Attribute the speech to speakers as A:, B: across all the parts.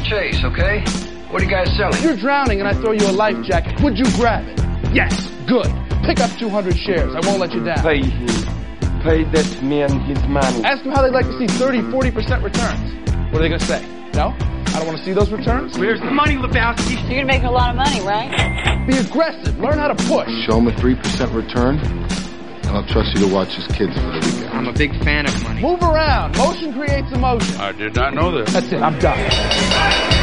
A: chase, okay? What are you guys selling?
B: If you're drowning and I throw you a life jacket, would you grab it? Yes. Good. Pick up 200 shares. I won't let you down.
C: Pay him. Pay that man his money.
B: Ask them how they'd like to see 30, 40% returns. What are they going to say? No? I don't want to see those returns?
D: Where's the money, Lebowski?
E: You're going to make a lot of money, right?
B: Be aggressive. Learn how to push.
F: Show him a 3% return, and I'll trust you to watch his kids for the weekend.
D: I'm a big fan of money.
B: Move around. Motion creates emotion.
G: I did not know this.
B: That's it. I'm done.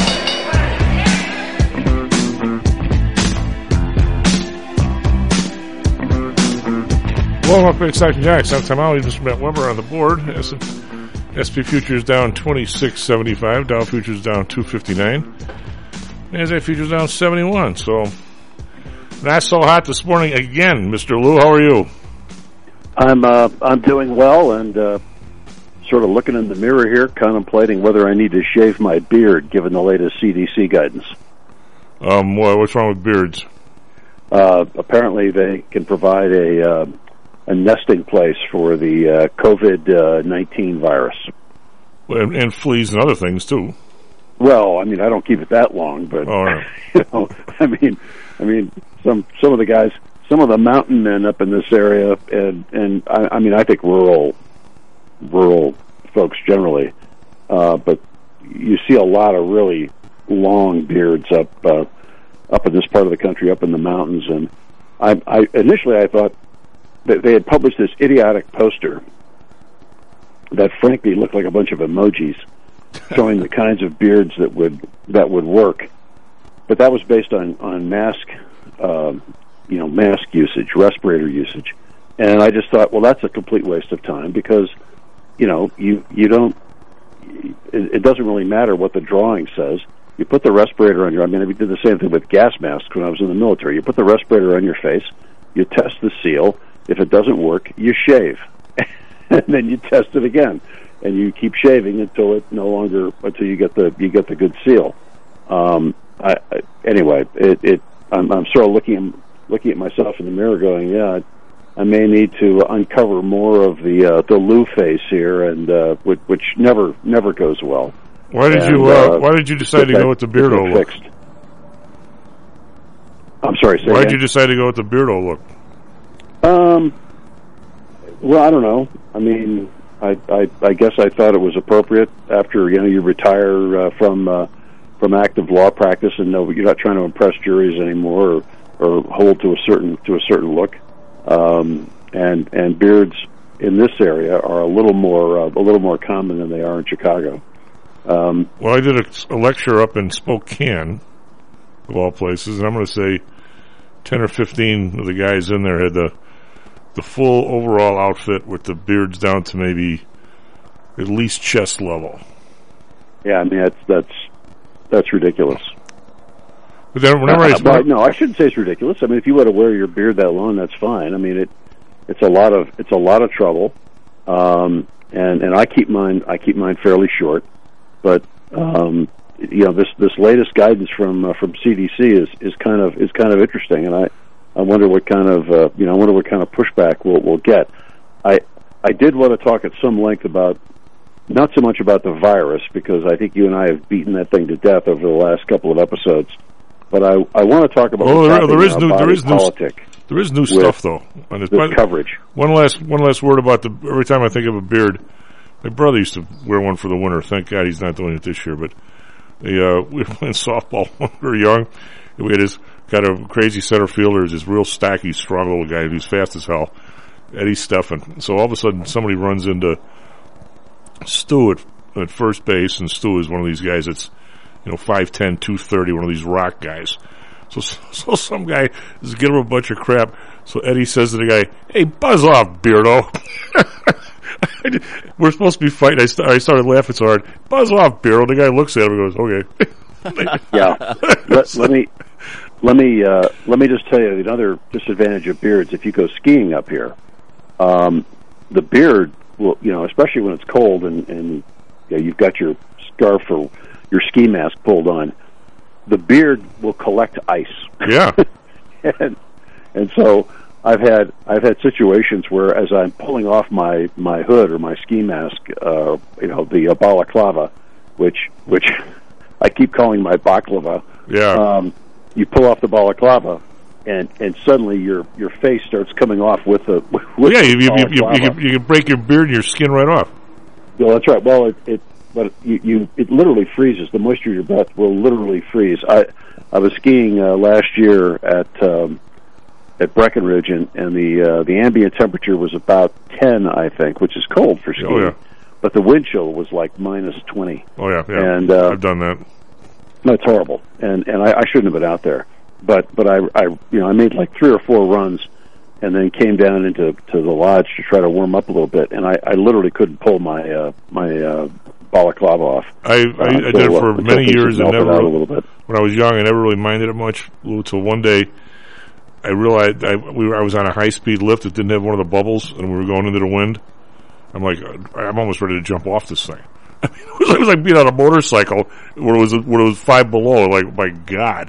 H: Well, up in Stockton Jacks, sometime out, just Matt Weber on the board. SP futures down 26.75. Dow futures down 259. NASDAQ futures down 71. So not so hot this morning again, Mr. Lou. How are you?
I: I'm doing well, and sort of looking in the mirror here, contemplating whether I need to shave my beard given the latest CDC guidance.
H: What's wrong with beards?
I: Apparently, they can provide a nesting place for the COVID-19 virus.
H: And fleas and other things, too.
I: Well, I mean, I don't keep it that long, but,
H: right.
I: I mean, some of the guys, some of the mountain men up in this area, and I mean, I think rural folks generally, but you see a lot of really long beards up in this part of the country, up in the mountains, and I initially thought that they had published this idiotic poster that frankly looked like a bunch of emojis showing the kinds of beards that would work, but that was based on mask usage, respirator usage, and I just thought, well, that's a complete waste of time because you don't. It doesn't really matter what the drawing says. You put the respirator on your. I mean, we did the same thing with gas masks when I was in the military. You put the respirator on your face, you test the seal. If it doesn't work, you shave, and then you test it again, and you keep shaving until you get the good seal. Anyway, I'm sort of looking at myself in the mirror, going, yeah, I may need to uncover more of the Lou face here, and which never goes well.
H: Why did you decide to go with the Beardo look?
I: Fixed. I'm sorry.
H: Why did you decide to go with the Beardo look?
I: Well, I don't know. I mean, I guess I thought it was appropriate after you retire from active law practice, and you're not trying to impress juries anymore or hold to a certain look. And beards in this area are a little more common than they are in Chicago.
H: Well, I did a lecture up in Spokane, of all places, and I'm going to say 10 or 15 of the guys in there had the full overall outfit with the beards down to maybe at least chest level.
I: Yeah, I mean that's ridiculous.
H: But then
I: no, I shouldn't say it's ridiculous. I mean, if you want to wear your beard that long, that's fine. I mean, it's a lot of trouble, and I keep mine fairly short. But this latest guidance from CDC is kind of interesting, and I wonder what kind of pushback we'll get. I did want to talk at some length about, not so much about the virus, because I think you and I have beaten that thing to death over the last couple of episodes. But I want to talk about politics.
H: There is new stuff though.
I: This coverage.
H: One last word about every time I think of a beard, my brother used to wear one for the winter. Thank God he's not doing it this year. But we were playing softball when we were young. We had this kind of crazy center fielder, this real stacky, strong little guy who's fast as hell, Eddie Steffen. So all of a sudden somebody runs into Stu at first base, and Stu is one of these guys that's 5'10", 230, one of these rock guys. So some guy is giving him a bunch of crap. So Eddie says to the guy, "Hey, buzz off, Beardo." We're supposed to be fighting. I started laughing so hard. "Buzz off, Beardo." The guy looks at him and goes, "Okay."
I: Yeah. Let me just tell you another disadvantage of beards. If you go skiing up here, the beard will, especially when it's cold and you've got your scarf or your ski mask pulled on, the beard will collect ice.
H: Yeah.
I: and so I've had situations where, as I'm pulling off my hood or my ski mask, the balaclava, which I keep calling my baklava.
H: Yeah.
I: You pull off the balaclava, and suddenly your face starts coming off with the. With
H: you can break your beard and your skin right off.
I: Well, that's right. Well, it literally freezes. The moisture in your breath will literally freeze. I was skiing last year at Breckenridge, and the ambient temperature was about 10, I think, which is cold for skiing.
H: Oh, yeah.
I: But the wind chill was like minus 20.
H: Oh yeah.
I: And
H: I've done that.
I: That's horrible, and I shouldn't have been out there. But I made like 3 or 4 runs, and then came down into the lodge to try to warm up a little bit, and I literally couldn't pull my balaclava off.
H: I did it for many years and never.
I: A little bit.
H: When I was young, I never really minded it much. Until one day, I realized I was on a high-speed lift that didn't have one of the bubbles, and we were going into the wind. I'm like, I'm almost ready to jump off this thing. I mean, it was like being on a motorcycle when it was 5 below. Like, my God.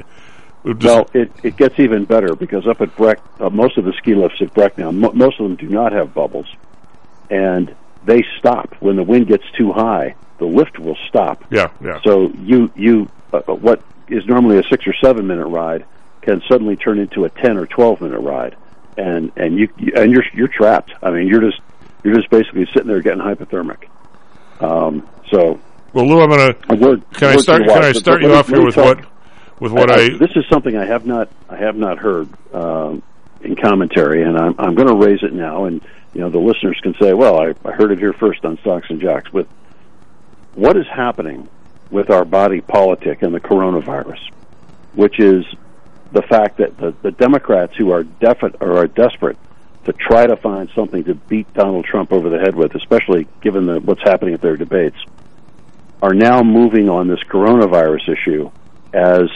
I: It gets even better because up at Breck, most of the ski lifts at Breck now, most of them do not have bubbles, and they stop when the wind gets too high. The lift will stop.
H: Yeah.
I: So you what is normally a 6 or 7 minute ride can suddenly turn into a 10 or 12 minute ride, and you're trapped. I mean, you're just basically sitting there getting hypothermic. Well,
H: Lou, I'm gonna. Can I start you off here with what
I: this is something I have not heard in commentary, and I'm going to raise it now, and the listeners can say, well, I heard it here first on Stocks and Jocks. With what is happening with our body politic and the coronavirus, which is the fact that the Democrats who are desperate to try to find something to beat Donald Trump over the head with, especially given what's happening at their debates, are now moving on this coronavirus issue as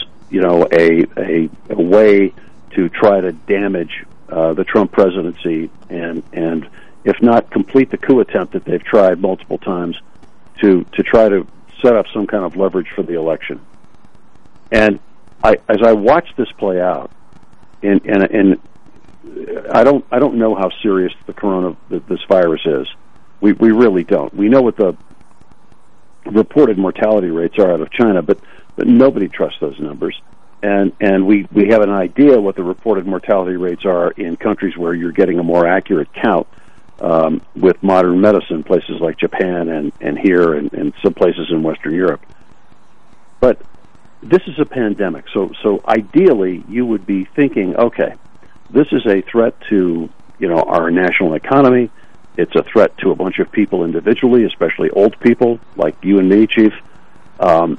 I: a way to try to damage the Trump presidency and if not complete the coup attempt that they've tried multiple times to try to set up some kind of leverage for the election. And as I watch this play out, and I don't know how serious this virus is. We really don't. We know what the reported mortality rates are out of China, but nobody trusts those numbers. And we have an idea what the reported mortality rates are in countries where you're getting a more accurate count with modern medicine, places like Japan and here and some places in Western Europe. But this is a pandemic, so ideally you would be thinking, okay, this is a threat to our national economy. It's a threat to a bunch of people individually, especially old people like you and me, Chief. And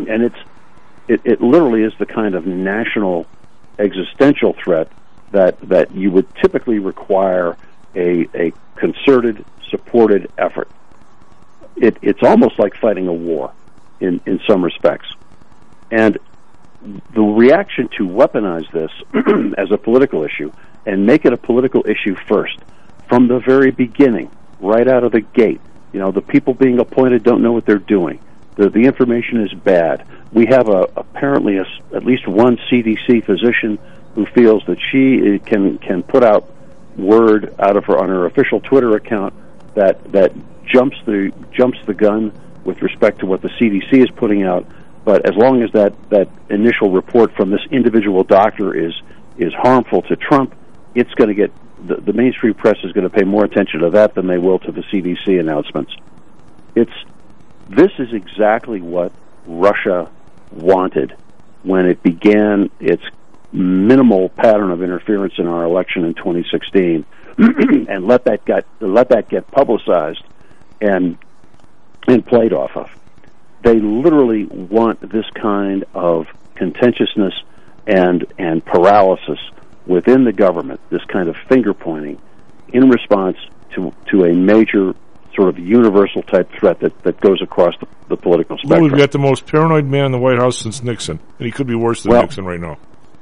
I: it literally is the kind of national existential threat that you would typically require a concerted, supported effort. It's almost like fighting a war in some respects. And the reaction to weaponize this as a political issue and make it a political issue first, from the very beginning, right out of the gate. The people being appointed don't know what they're doing. The information is bad. We have apparently at least one CDC physician who feels that she can put out word out of her on her official Twitter account that jumps the gun with respect to what the CDC is putting out. But as long as that initial report from this individual doctor is harmful to Trump, it's going to get the mainstream press is going to pay more attention to that than they will to the CDC announcements. This is exactly what Russia wanted when it began its minimal pattern of interference in our election in 2016, and let that get publicized and played off of. They literally want this kind of contentiousness and paralysis within the government, this kind of finger pointing, in response to a major sort of universal type threat that goes across the political spectrum.
H: Well, we've got the most paranoid man in the White House since Nixon, and he could be worse than Nixon right now.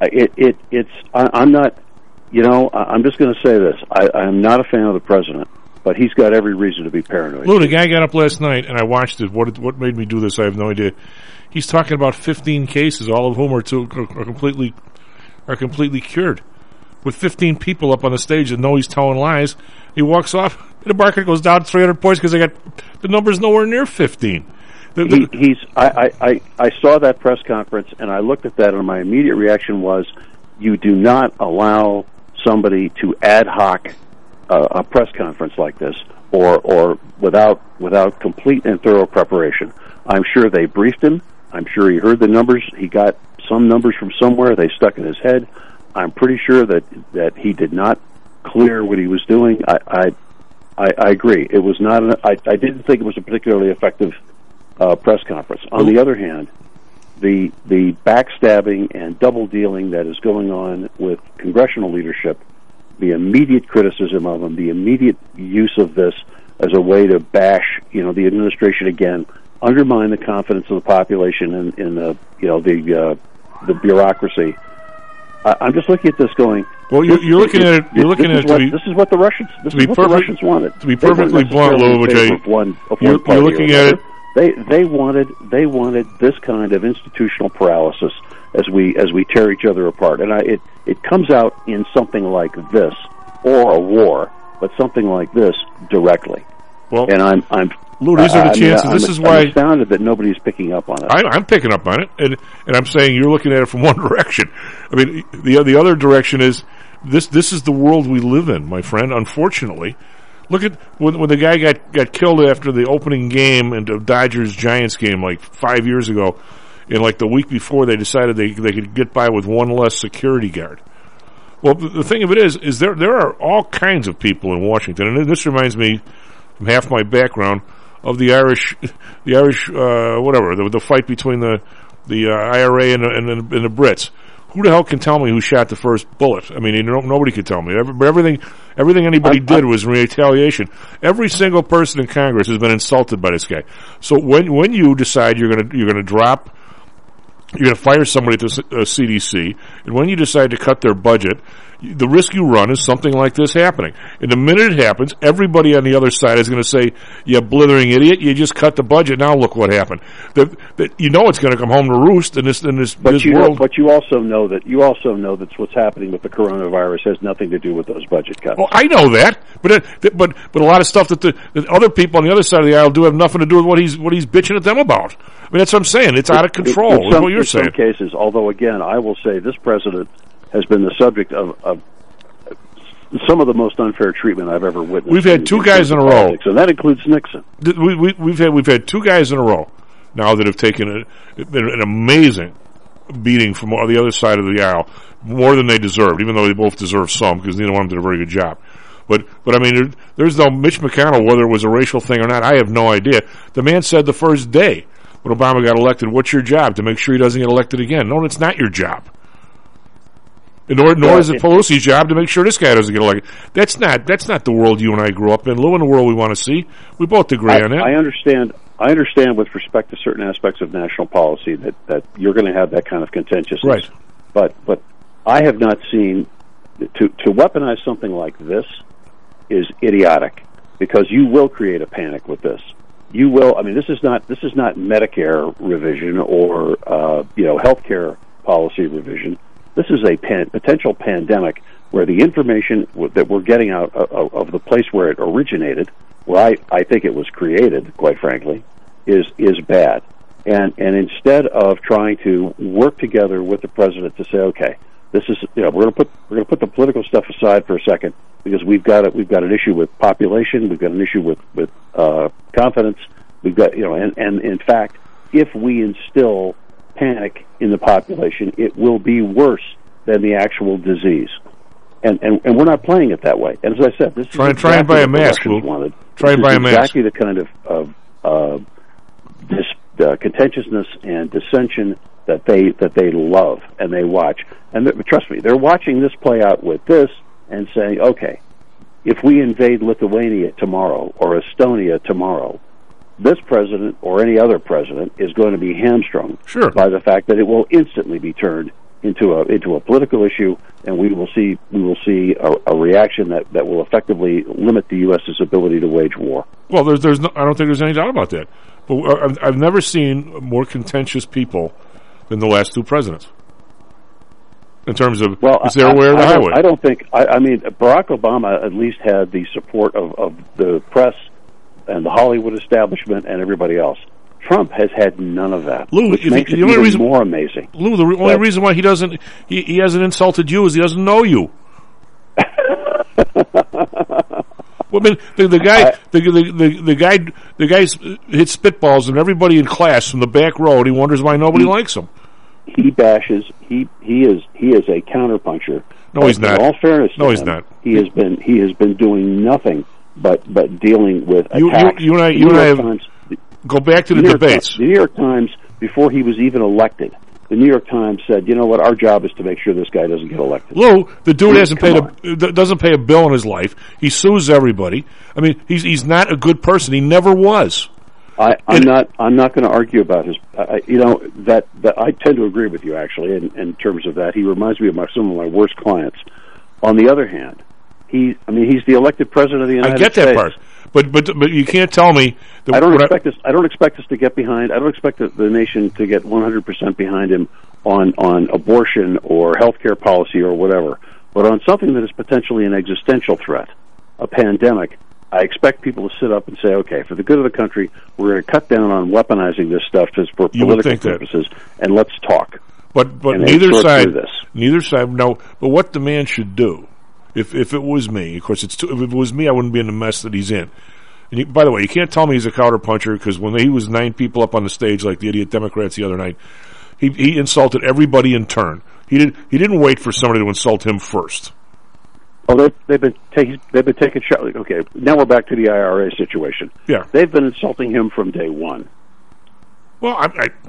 I: I'm not, I'm just going to say this. I'm not a fan of the president, but he's got every reason to be paranoid.
H: Lou, the guy got up last night, and I watched it. What made me do this, I have no idea. He's talking about 15 cases, all of whom are completely cured. With 15 people up on the stage that know he's telling lies, he walks off, and the market goes down 300 points because the number's nowhere near 15.
I: I saw that press conference, and I looked at that, and my immediate reaction was, you do not allow somebody to ad hoc a press conference like this, or without complete and thorough preparation. I'm sure they briefed him. I'm sure he heard the numbers. He got some numbers from somewhere. They stuck in his head. I'm pretty sure that he did not clear what he was doing. I agree. It was not. I didn't think it was a particularly effective press conference. On the other hand, the backstabbing and double dealing that is going on with congressional leadership, the immediate criticism of them, the immediate use of this as a way to bash, the administration again, undermine the confidence of the population in the bureaucracy. I'm just looking at this going.
H: Well, you're looking at it. You're looking at it.
I: This is what the Russians. This is what the Russians wanted.
H: To be perfectly blunt, Lou, you're looking at it.
I: They wanted this kind of institutional paralysis as we tear each other apart, and it comes out in something like this, or a war, but something like this directly. Well, and I'm
H: Lou, these are the chances. This is why
I: I'm astounded that nobody's picking up on it.
H: I'm picking up on it, and I'm saying you're looking at it from one direction. I mean, the other direction is this is the world we live in, my friend. Unfortunately, look at when the guy got killed after the opening game in the Dodgers-Giants game like 5 years ago, and like the week before they decided they could get by with one less security guard. Well, the thing of it is there are all kinds of people in Washington, and this reminds me from half my background of the Irish, whatever, the fight between the IRA and the Brits. Who the hell can tell me who shot the first bullet? I mean, nobody could tell me. But everything anybody did was retaliation. Every single person in Congress has been insulted by this guy. So when you decide you're gonna drop, you're going to fire somebody at the CDC, and when you decide to cut their budget, the risk you run is something like this happening. And the minute it happens, everybody on the other side is going to say, "You blithering idiot! You just cut the budget. Now look what happened." It's going to come home to roost in this world.
I: But you also know that what's happening with the coronavirus has nothing to do with those budget cuts.
H: Oh, I know that, but a lot of stuff that other people on the other side of the aisle do have nothing to do with what he's bitching at them about. I mean, that's what I'm saying. It's out of control. Is what you're saying.
I: In some cases, although again, I will say this president has been the subject of some of the most unfair treatment I've ever witnessed.
H: We've had two guys in a row,
I: and that includes Nixon.
H: We've had two guys in a row now that have taken an amazing beating from the other side of the aisle, more than they deserved, even though they both deserve some, because neither one of them did a very good job. But I mean, there's no Mitch McConnell, whether it was a racial thing or not, I have no idea. The man said the first day when Obama got elected, "What's your job? To make sure he doesn't get elected again." No, it's not your job. Nor is it Pelosi's job to make sure this guy doesn't get elected. That's not the world you and I grew up in. Live in the world we want to see. We both agree on that.
I: I understand with respect to certain aspects of national policy that you're going to have that kind of contentiousness.
H: Right.
I: But I have not seen to weaponize something like this is idiotic, because you will create a panic with this. You will. I mean, this is not Medicare revision or healthcare policy revision. This is a potential pandemic where the information that we're getting out of the place where it originated, where I think it was created, quite frankly, is bad. And instead of trying to work together with the president to say, okay, this is we're going to put the political stuff aside for a second, because we've got an issue with population, we've got an issue with confidence, we've got and in fact, if we instill panic in the population, it will be worse than the actual disease, and we're not playing it that way. And as I said, this
H: try and buy a mask. Try and buy a mask.
I: Exactly the kind of contentiousness and dissension that they love and they watch. And trust me, they're watching this play out with this and saying, okay, if we invade Lithuania tomorrow or Estonia tomorrow, this president or any other president is going to be hamstrung by the fact that it will instantly be turned into a political issue, and we will see a reaction that will effectively limit the U.S.'s ability to wage war.
H: Well, there's no, I don't think there's any doubt about that. But I've never seen more contentious people than the last two presidents. In terms of, is there aware of the highway?
I: I don't think. I mean, Barack Obama at least had the support of the press and the Hollywood establishment and everybody else. Trump has had none of that,
H: Lou,
I: which makes it
H: the only
I: even
H: reason,
I: more amazing.
H: Lou, the only reason why he hasn't insulted you is he doesn't know you. Well, I mean, the guy hits spitballs and everybody in class from the back row, and he wonders why nobody likes him.
I: He bashes. He is a counterpuncher.
H: No, he's not.
I: In all fairness,
H: no,
I: to
H: he's
I: him,
H: not.
I: He has been doing nothing but dealing with attacks.
H: You and I go back to the debates.
I: The New York Times, before he was even elected, the New York Times said, "You know what? Our job is to make sure this guy doesn't get elected."
H: Lou, the dude doesn't pay a bill in his life. He sues everybody. I mean, he's not a good person. He never was.
I: I'm not going to argue about his. That I tend to agree with you actually in terms of that. He reminds me of some of my worst clients. On the other hand, he's the elected president of the United States.
H: I get that part, but you can't tell me that
I: I don't expect us to get behind. I don't expect the nation to get 100% behind him on abortion or healthcare policy or whatever. But on something that is potentially an existential threat, a pandemic, I expect people to sit up and say, okay, for the good of the country, we're going to cut down on weaponizing this stuff for political purposes, and let's talk.
H: But neither side. No. But what the man should do, if it was me, of course, if it was me, I wouldn't be in the mess that he's in. And by the way, you can't tell me he's a counterpuncher because when he was 9 people up on the stage like the idiot Democrats the other night, he insulted everybody in turn. He didn't wait for somebody to insult him first.
I: Oh, they've been taking shots. Okay, now we're back to the IRA situation.
H: Yeah,
I: they've been insulting him from day one.
H: Well,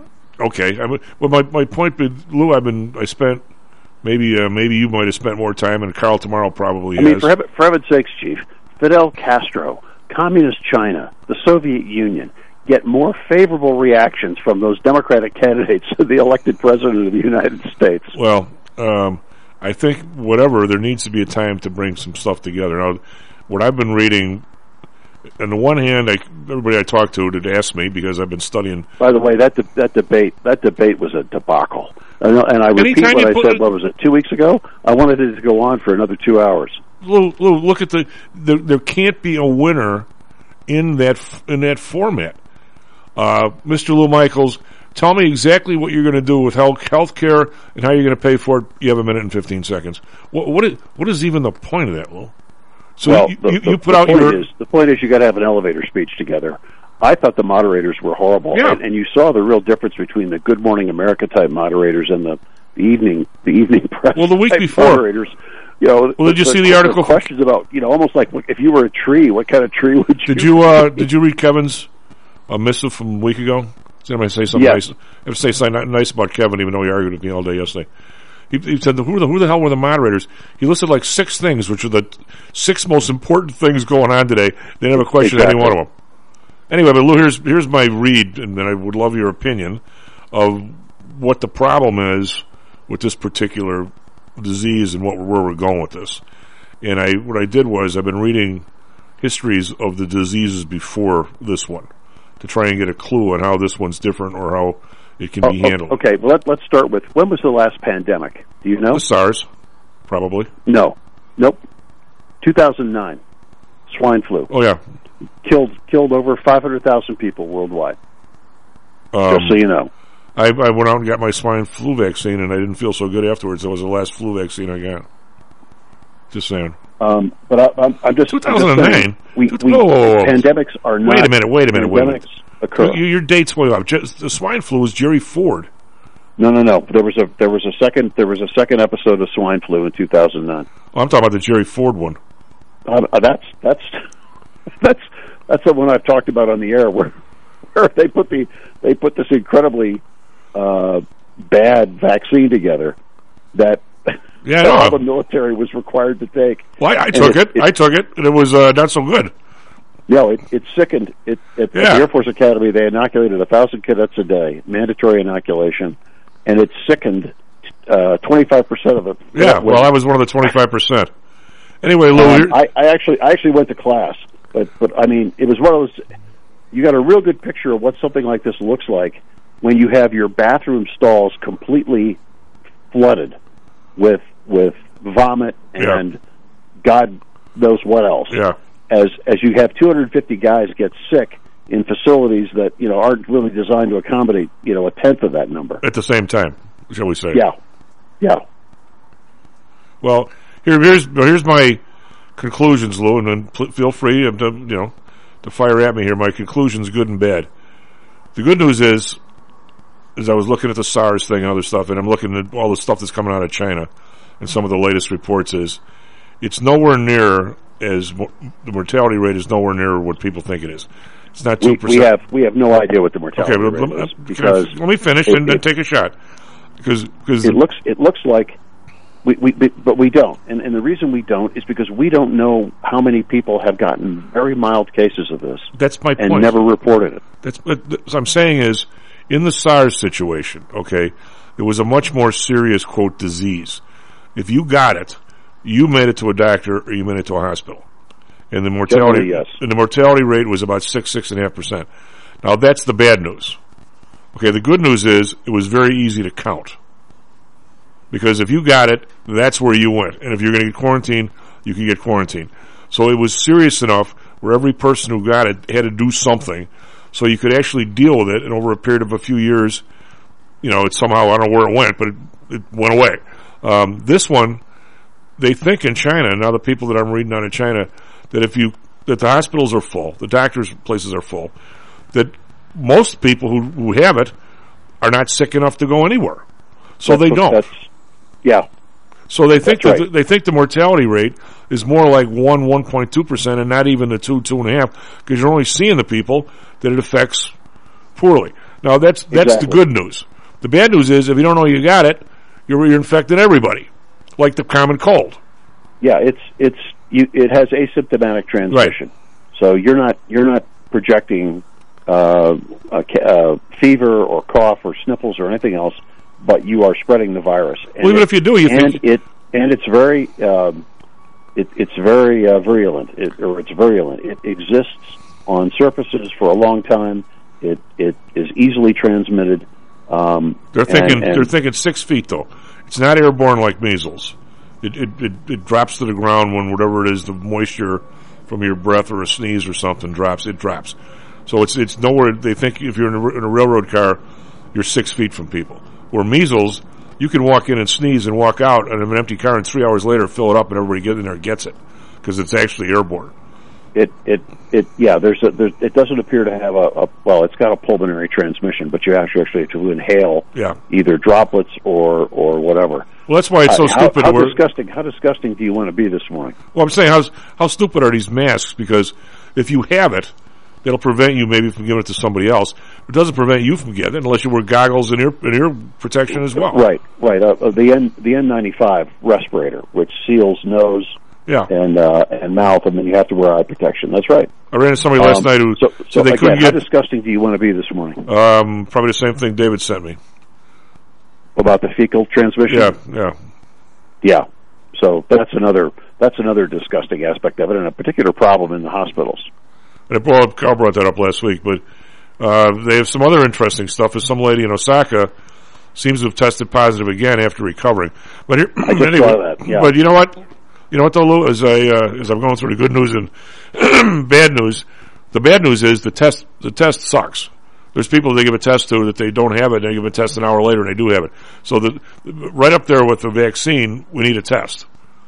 H: my point, Lou, I spent maybe you might have spent more time, and Carl tomorrow probably.
I: I mean, for heaven's sakes, Chief, Fidel Castro, Communist China, the Soviet Union get more favorable reactions from those Democratic candidates to the elected president of the United States.
H: Well, I think there needs to be a time to bring some stuff together. Now, what I've been reading, on the one hand, everybody I talked to did ask me because I've been studying.
I: By the way, that debate was a debacle. And I repeat what I said. What was it, 2 weeks ago? I wanted it to go on for another 2 hours.
H: Lou, look at there can't be a winner in that format. Mr. Lou Michaels, tell me exactly what you're going to do with health care and how you're going to pay for it. You have a minute and 15 seconds. What is even the point of that, Lou? So
I: the point is you got to have an elevator speech together. I thought the moderators were horrible, and you saw the real difference between the Good Morning America type moderators and the evening press.
H: Well, the week before
I: moderators.
H: Did you see the article?
I: Questions about almost like if you were a tree, what kind of tree would you?
H: Did you read Kevin's missive from a week ago? Did anybody say something nice? Say something nice about Kevin, even though he argued with me all day yesterday. He said, who the hell were the moderators? He listed like 6 things, which are the 6 most important things going on today. They never questioned any one of them. Anyway, but Lou, here's my read, and then I would love your opinion of what the problem is with this particular disease and where we're going with this. And what I did was I've been reading histories of the diseases before this one to try and get a clue on how this one's different or how it can be handled.
I: Okay, well, let's start with, when was the last pandemic? Do you know?
H: The SARS, probably.
I: No. Nope. 2009. Swine flu.
H: Oh, yeah.
I: Killed over 500,000 people worldwide. Just so you know.
H: I went out and got my swine flu vaccine, and I didn't feel so good afterwards. It was the last flu vaccine I got. Just saying.
I: But I'm just
H: 2009.
I: Pandemics are not.
H: Wait a minute.
I: Pandemics occur.
H: Your date's way up. The swine flu was Jerry Ford.
I: No. There was a second episode of swine flu in 2009.
H: Oh, I'm talking about the Jerry Ford one.
I: That's the one I've talked about on the air where they put this incredibly bad vaccine together that all the military was required to take.
H: Well, I took it, and it was not so good.
I: No, it sickened. At the Air Force Academy, they inoculated 1,000 cadets a day, mandatory inoculation, and it sickened 25% of it.
H: Yeah, well, I was one of the 25%. Anyway, Lou,
I: I actually went to class, but I mean, it was one of those. You got a real good picture of what something like this looks like when you have your bathroom stalls completely flooded with vomit and God knows what else.
H: Yeah.
I: As you have 250 guys get sick in facilities that, aren't really designed to accommodate, a tenth of that number.
H: At the same time, shall we say.
I: Yeah.
H: Well, here's my conclusions, Lou, and then feel free to fire at me here. My conclusions, good and bad. The good news is I was looking at the SARS thing and other stuff, and I'm looking at all the stuff that's coming out of China, and some of the latest reports is it's nowhere near the mortality rate is nowhere near what people think it is. It's not 2%.
I: We have no idea what the mortality rate is because
H: let me finish and then take a shot because
I: it looks like but we don't, and the reason we don't is because we don't know how many people have gotten very mild cases of this.
H: That's my point.
I: And never reported it.
H: What I'm saying is, in the SARS situation, okay, it was a much more serious, quote, disease. If you got it, you made it to a doctor or you made it to a hospital. And the mortality,
I: yes.
H: And the mortality rate was about 6.5%. Now that's the bad news. Okay, the good news is it was very easy to count. Because if you got it, that's where you went. And if you're going to get quarantined, you can get quarantined. So it was serious enough where every person who got it had to do something so you could actually deal with it. And over a period of a few years, it somehow, I don't know where it went, but it went away. This one, they think in China, now the people that I'm reading out of China, that that the hospitals are full, the doctors' places are full, that most people who have it are not sick enough to go anywhere. So they don't.
I: Yeah.
H: So they think they think the mortality rate is more like 1.2%, and not even the 2.5%, because you're only seeing the people that it affects poorly. Now that's the good news. The bad news is if you don't know you got it, you're infecting everybody, like the common cold.
I: Yeah, it has asymptomatic transmission. Right. So you're not projecting fever or cough or sniffles or anything else, but you are spreading the virus. And
H: even if you do,
I: it's very it's very virulent. It's virulent. It exists on surfaces for a long time. It is easily transmitted.
H: They're thinking 6 feet though. It's not airborne like measles. It drops to the ground when whatever it is, the moisture from your breath or a sneeze or something drops. It drops. So it's nowhere. They think if you're in a railroad car, you're 6 feet from people. Where measles, you can walk in and sneeze and walk out in an empty car, and 3 hours later fill it up, and everybody gets in there and gets it because it's actually airborne.
I: It doesn't appear to have it's got a pulmonary transmission, but you actually have to inhale either droplets or whatever.
H: Well, that's why it's so stupid.
I: How disgusting do you want to be this morning?
H: Well, I'm saying how stupid are these masks? Because if you have it, it'll prevent you maybe from giving it to somebody else. It doesn't prevent you from getting it unless you wear goggles and ear protection as well.
I: Right. The N95 respirator, which seals nose and mouth, and then you have to wear eye protection. That's right.
H: I ran into somebody last night who said they couldn't get...
I: How disgusting do you want to be this morning?
H: Probably the same thing David sent me.
I: About the fecal transmission? Yeah. So that's another disgusting aspect of it, and a particular problem in the hospitals.
H: And Carl brought that up last week, but they have some other interesting stuff. There's some lady in Osaka seems to have tested positive again after recovering. But here,
I: I just saw that. Yeah.
H: But you know what? Though, Lou, as I'm going through the good news and bad news, the bad news is the test sucks. There's people they give a test to that they don't have it, and they give a test an hour later and they do have it. So right up there with the vaccine, we need a test.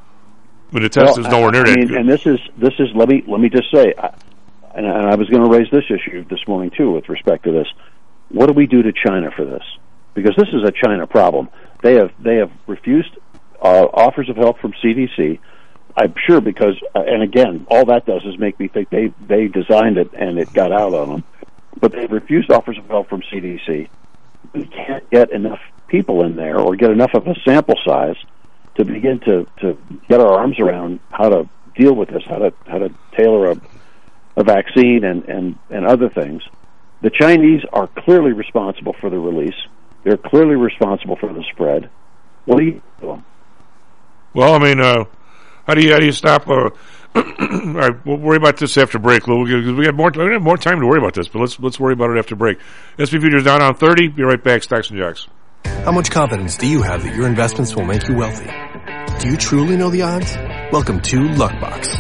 H: I mean, the test is nowhere near that.
I: And this is let me just say, and I was going to raise this issue this morning too with respect to this. What do we do to China for this? Because this is a China problem. They have refused offers of help from CDC. I'm sure because, and again, all that does is make me think they designed it and it got out on them. But they've refused offers of help from CDC. We can't get enough people in there or get enough of a sample size to begin to get our arms around how to deal with this, how to tailor a vaccine and other things. The Chinese are clearly responsible for the release. They're clearly responsible for the spread. What do you do them?
H: Well, I mean, how do you stop? All right, we'll worry about this after break, Lou. We have more time to worry about this, but let's worry about it after break. SP Futures down on 30. Be right back. Stocks and Jocks.
G: How much confidence do you have that your investments will make you wealthy? Do you truly know the odds? Welcome to Luckbox.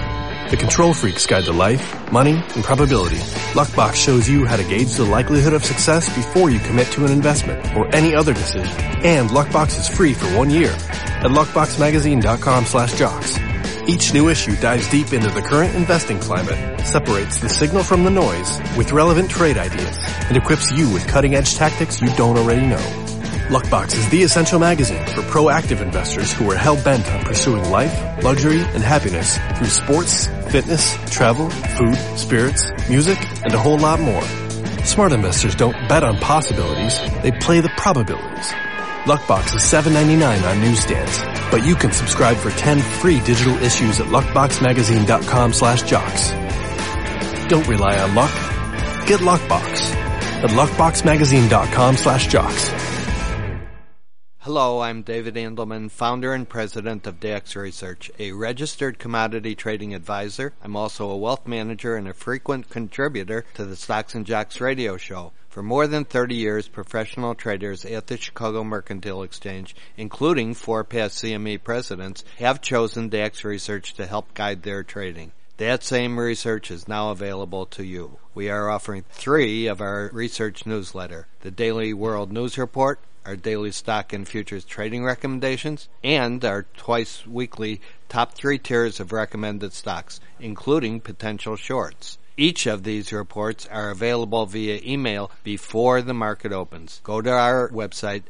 G: The Control Freak's Guide to Life, Money, and Probability. Luckbox shows you how to gauge the likelihood of success before you commit to an investment or any other decision. And Luckbox is free for 1 year at luckboxmagazine.com/jocks. Each new issue dives deep into the current investing climate, separates the signal from the noise with relevant trade ideas, and equips you with cutting-edge tactics you don't already know. Luckbox is the essential magazine for proactive investors who are hell-bent on pursuing life, luxury, and happiness through sports, fitness, travel, food, spirits, music, and a whole lot more. Smart investors don't bet on possibilities, they play the probabilities. Luckbox is $7.99 on newsstands, but you can subscribe for 10 free digital issues at luckboxmagazine.com/jocks. Don't rely on luck. Get Luckbox at luckboxmagazine.com/jocks.
J: Hello, I'm David Andelman, founder and president of DAX Research, a registered commodity trading advisor. I'm also a wealth manager and a frequent contributor to the Stocks and Jocks radio show. For more than 30 years, professional traders at the Chicago Mercantile Exchange, including 4 past CME presidents, have chosen DAX Research to help guide their trading. That same research is now available to you. We are offering 3 of our research newsletter: the Daily World News Report, our daily stock and futures trading recommendations, and our twice-weekly top 3 tiers of recommended stocks, including potential shorts. Each of these reports are available via email before the market opens. Go to our website,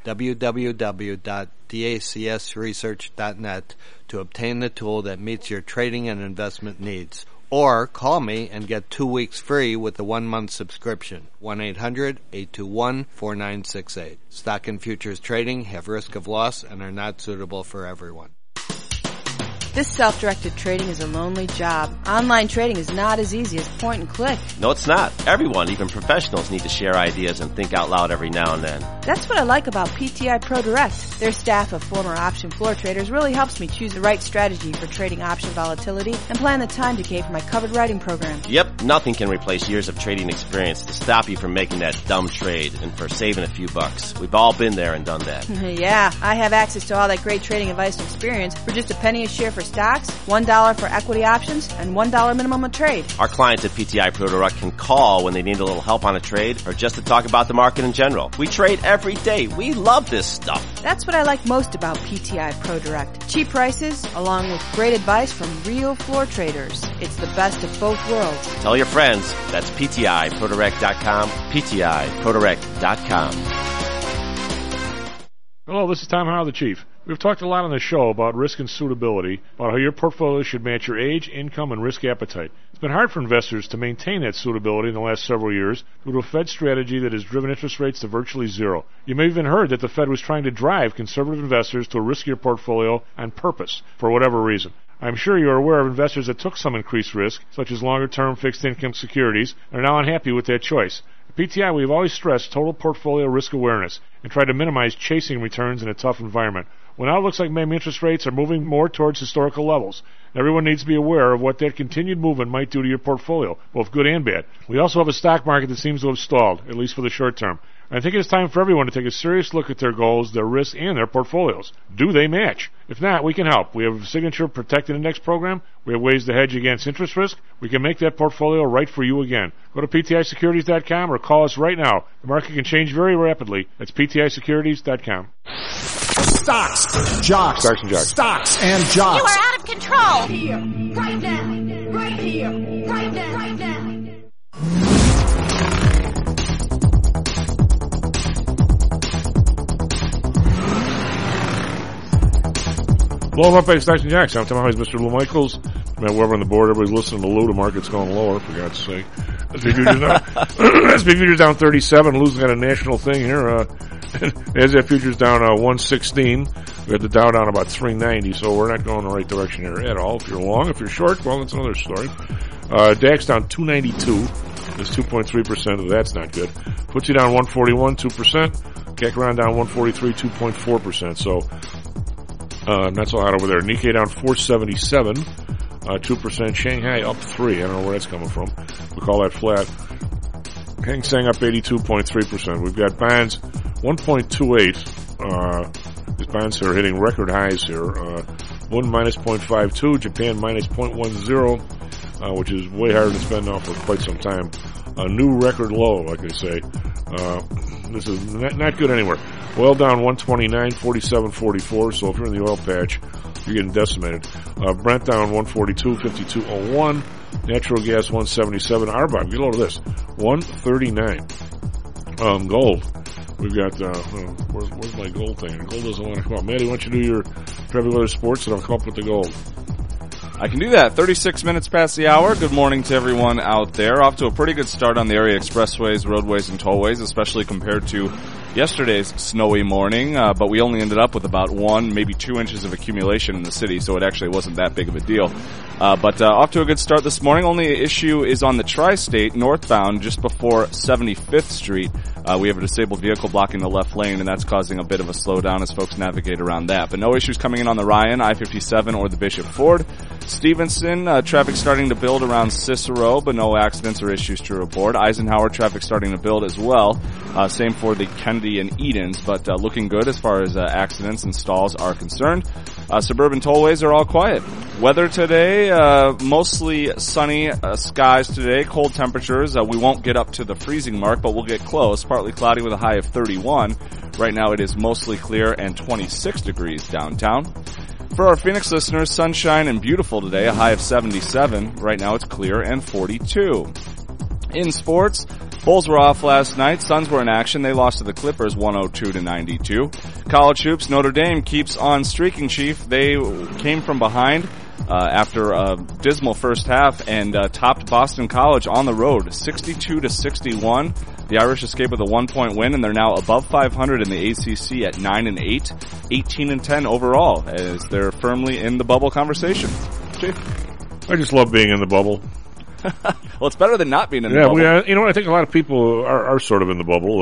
J: www.dacsresearch.net, to obtain the tool that meets your trading and investment needs. Or call me and get 2 weeks free with a 1-month subscription. 1-800-821-4968. Stock and futures trading have risk of loss and are not suitable for everyone.
K: This self-directed trading is a lonely job. Online trading is not as easy as point and click.
L: No, it's not. Everyone, even professionals, need to share ideas and think out loud every now and then.
K: That's what I like about PTI Pro Direct. Their staff of former option floor traders really helps me choose the right strategy for trading option volatility and plan the time decay for my covered writing program.
L: Yep, nothing can replace years of trading experience to stop you from making that dumb trade and for saving a few bucks. We've all been there and done that.
K: Yeah, I have access to all that great trading advice and experience for just a penny a share for stocks, $1 for equity options, and $1 minimum a trade.
L: Our clients at PTI Pro Direct can call when they need a little help on a trade or just to talk about the market in general. We trade every day. We love this stuff.
K: That's what I like most about PTI Pro Direct. Cheap prices, along with great advice from real floor traders. It's the best of both worlds.
L: Tell your friends. That's PTIProDirect.com, PTIProDirect.com.
H: Hello, this is Tom Howell, the Chief. We've talked a lot on the show about risk and suitability, about how your portfolio should match your age, income, and risk appetite. It's been hard for investors to maintain that suitability in the last several years due to a Fed strategy that has driven interest rates to virtually zero. You may have even heard that the Fed was trying to drive conservative investors to a riskier portfolio on purpose, for whatever reason. I'm sure you're aware of investors that took some increased risk, such as longer-term fixed-income securities, and are now unhappy with that choice. At PTI, we've always stressed total portfolio risk awareness and tried to minimize chasing returns in a tough environment. Well, now it looks like maybe interest rates are moving more towards historical levels. Everyone needs to be aware of what that continued movement might do to your portfolio, both good and bad. We also have a stock market that seems to have stalled, at least for the short term. I think it's time for everyone to take a serious look at their goals, their risks, and their portfolios. Do they match? If not, we can help. We have a Signature Protected Index program. We have ways to hedge against interest risk. We can make that portfolio right for you again. Go to PTIsecurities.com or call us right now. The market can change very rapidly. That's PTIsecurities.com.
M: Stocks, jocks,
H: Stocks and jocks.
M: Stocks and jocks.
E: You are out of control.
N: Here, right now, right here, right now, right now.
H: Hello, up by Stocks and Jocks. I'm Tom Howell, Mr. Lou Michaels. Matt Weber on the board. Everybody's listening to Lou. The market's going lower, for God's sake. S&P futures down 37. Lou's got a national thing here. NASDAQ futures down 116. We had the Dow down about 390, so we're not going the right direction here at all. If you're long, if you're short, well, that's another story. DAX down 292. That's 2.3%. That's not good. FTSE down 141, 2%. CAC around down 143, 2.4%. So, that's a lot over there. Nikkei down 477, 2%. Shanghai up 3. I don't know where that's coming from. We call that flat. Hang Seng up 82.3%. We've got bonds 1.28. These bonds are hitting record highs here. Won minus 0.52. Japan minus 0.10. which is way harder to spend now for quite some time. A new record low, like they say. This is not good anywhere. Oil down 129, 47.44. So if you're in the oil patch, you're getting decimated. Brent down 142, 52.01. Natural gas 177. RBOB, get a load of this, 139. Gold. We've got, where's my gold thing? Gold doesn't want to come up. Maddie, why don't you do your Trevi Weather Sports and I'll come up with the gold.
O: I can do that. 36 minutes past the hour. Good morning to everyone out there. Off to a pretty good start on the area expressways, roadways, and tollways, especially compared to yesterday's snowy morning. But we only ended up with about 1, maybe 2 inches of accumulation in the city, so it actually wasn't that big of a deal. But off to a good start this morning. Only issue is on the Tri-State northbound just before 75th Street. We have a disabled vehicle blocking the left lane, and that's causing a bit of a slowdown as folks navigate around that. But no issues coming in on the Ryan, I-57, or the Bishop Ford. Stevenson, traffic starting to build around Cicero, but no accidents or issues to report. Eisenhower, traffic starting to build as well. Same for the Kennedy and Edens, but looking good as far as accidents and stalls are concerned. Suburban tollways are all quiet. Weather today, mostly sunny skies today, cold temperatures. We won't get up to the freezing mark, but we'll get close. Partly cloudy with a high of 31. Right now it is mostly clear and 26 degrees downtown. For our Phoenix listeners, sunshine and beautiful today, a high of 77. Right now it's clear and 42. In sports, Bulls were off last night. Suns were in action. They lost to the Clippers 102-92. College hoops, Notre Dame keeps on streaking, Chief. They came from behind after a dismal first half and topped Boston College on the road 62-61. The Irish escape with a 1-point win, and they're now above 500 in the ACC at 9-8, 18-10 overall, as they're firmly in the bubble conversation. Chief?
H: I just love being in the bubble.
O: Well, it's better than not being in the bubble.
H: Yeah, I think a lot of people are sort of in the bubble.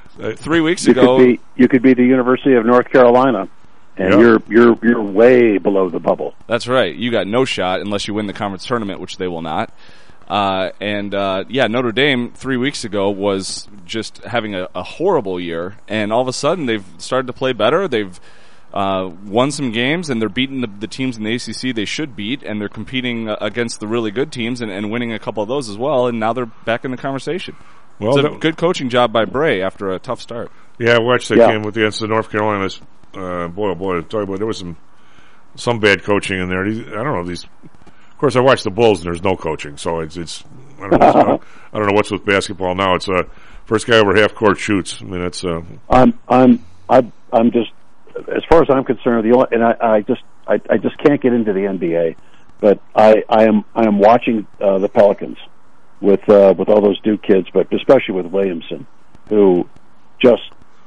O: 3 weeks ago,
I: you could be the University of North Carolina, and you're way below the bubble.
O: That's right. You got no shot unless you win the conference tournament, which they will not. Notre Dame 3 weeks ago was just having a horrible year, and all of a sudden they've started to play better. They've won some games, and they're beating the teams in the ACC they should beat, and they're competing against the really good teams and winning a couple of those as well, and now they're back in the conversation. Well, it's a good coaching job by Bray after a tough start.
H: Yeah, I watched that game against the North Carolinas. Boy, there was some bad coaching in there. I don't know these. Of course, I watched the Bulls, and there's no coaching, so it's I don't know what's with basketball now. It's first guy over half court shoots. I mean, it's.
I: I'm just, as far as I'm concerned, I just can't get into the NBA, but I am watching the Pelicans with all those Duke kids, but especially with Williamson, who just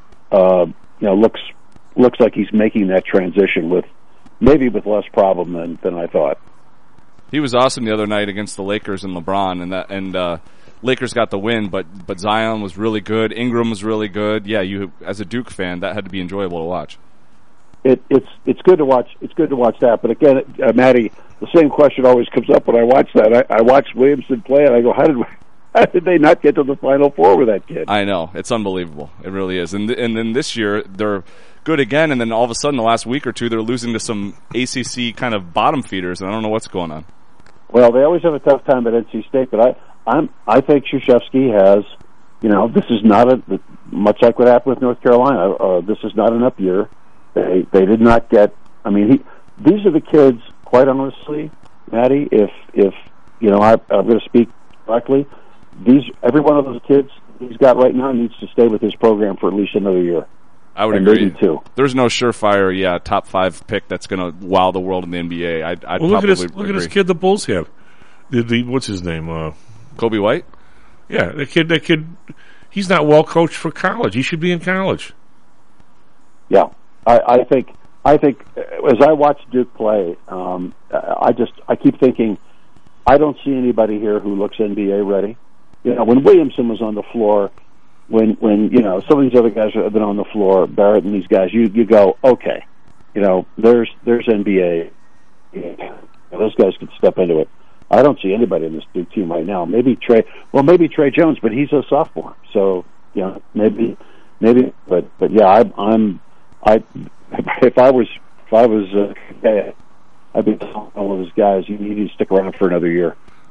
I: looks like he's making that transition with less problem than I thought.
O: He was awesome the other night against the Lakers and LeBron, and Lakers got the win, but Zion was really good. Ingram was really good. Yeah, you as a Duke fan, that had to be enjoyable to watch.
I: It's good to watch. It's good to watch that. But again, Maddie, the same question always comes up when I watch that. I watch Williamson play, and I go, how did they not get to the Final Four with that kid?
O: I know, it's unbelievable. It really is. And then this year they're good again, and then all of a sudden the last week or two they're losing to some ACC kind of bottom feeders, and I don't know what's going on.
I: Well, they always have a tough time at NC State, but I think Krzyzewski has, this is not much like what happened with North Carolina. This is not an up year. They did not get. I mean, these are the kids. Quite honestly, Maddie, if I'm going to speak correctly, every one of those kids he's got right now needs to stay with his program for at least another year.
O: I would agree. Too. There's no surefire, top 5 pick that's going to wow the world in the NBA. I'd
H: look at this kid the Bulls have. What's his name?
O: Kobe White.
H: Yeah, that kid. He's not well coached for college. He should be in college.
I: Yeah, I think as I watch Duke play, I keep thinking, I don't see anybody here who looks NBA ready. When Williamson was on the floor. When some of these other guys have been on the floor, Barrett and these guys, you go, okay, there's NBA. Those guys could step into it. I don't see anybody in this Duke team right now. Maybe Trey Jones, but he's a sophomore, so maybe, but yeah, if I was I'd be telling all of those guys, you need to stick around for another year.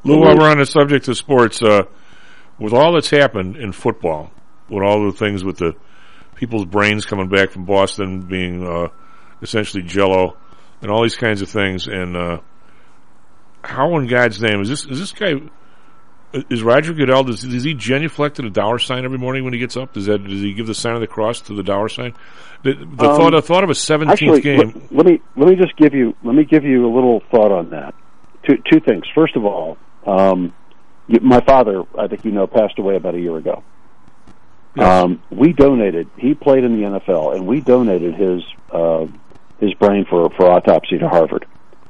H: Lou, while we're on the subject of sports, with all that's happened in football, with all the things with the people's brains coming back from Boston being essentially jello, and all these kinds of things, and how in God's name is this guy? Is Roger Goodell? Does he genuflect to the dollar sign every morning when he gets up? Does he give the sign of the cross to the dollar sign? The thought of a 17th game.
I: Let me give you a little thought on that. Two things. First of all, my father, I think you know, passed away about a year ago. Yes. We donated. He played in the NFL, and we donated his brain for autopsy to Harvard.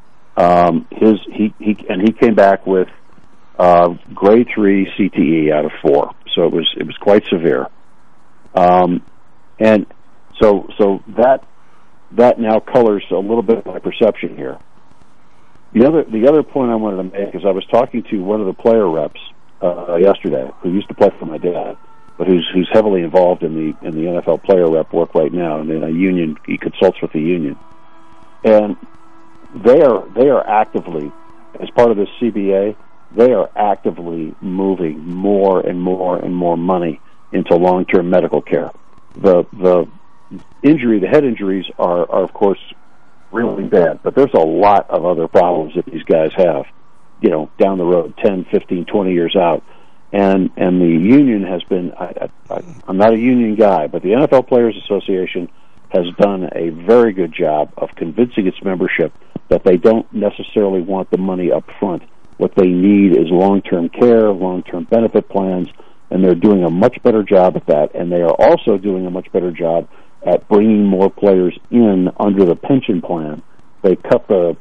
I: He came back with grade 3 CTE out of 4, so it was quite severe. And so that now colors a little bit of my perception here. The other point I wanted to make is I was talking to one of the player reps yesterday who used to play for my dad, but who's heavily involved in the NFL player rep work right now, and in a union. He consults with the union, and they are actively, as part of this CBA, they are actively moving more and more and more money into long-term medical care. The head injuries are of course really bad, but there's a lot of other problems that these guys have, down the road, 10, 15, 20 years out. And the union has been, I'm not a union guy, but the NFL Players Association has done a very good job of convincing its membership that they don't necessarily want the money up front. What they need is long-term care, long-term benefit plans, and they're doing a much better job at that. And they are also doing a much better job at bringing more players in under the pension plan. They cut the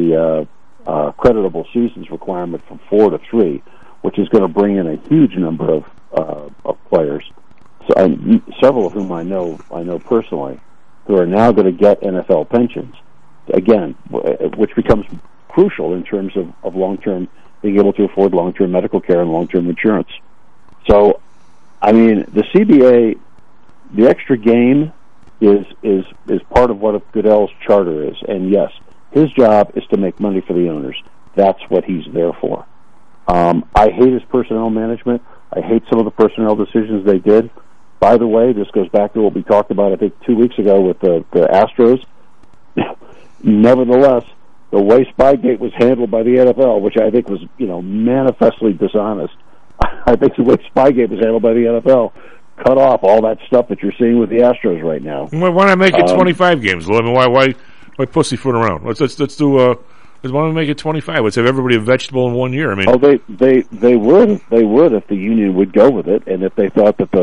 I: creditable seasons requirement from 4 to 3, which is going to bring in a huge number of players. So, several of whom I know personally, who are now going to get NFL pensions. Again, which becomes crucial in terms of long-term, being able to afford long-term medical care and long-term insurance. So, the CBA, the extra game is part of what Goodell's charter is. And yes, his job is to make money for the owners. That's what he's there for. I hate his personnel management. I hate some of the personnel decisions they did. By the way, this goes back to what we talked about, I think, 2 weeks ago with the Astros. Nevertheless, the way Spygate was handled by the NFL, which I think was, manifestly dishonest. I think the way Spygate was handled by the NFL cut off all that stuff that you're seeing with the Astros right now.
H: Why not make it 25 games? Why pussyfoot around? Let's do. Why don't we make it 25? Let's have everybody a vegetable in 1 year.
I: They would if the union would go with it, and if they thought that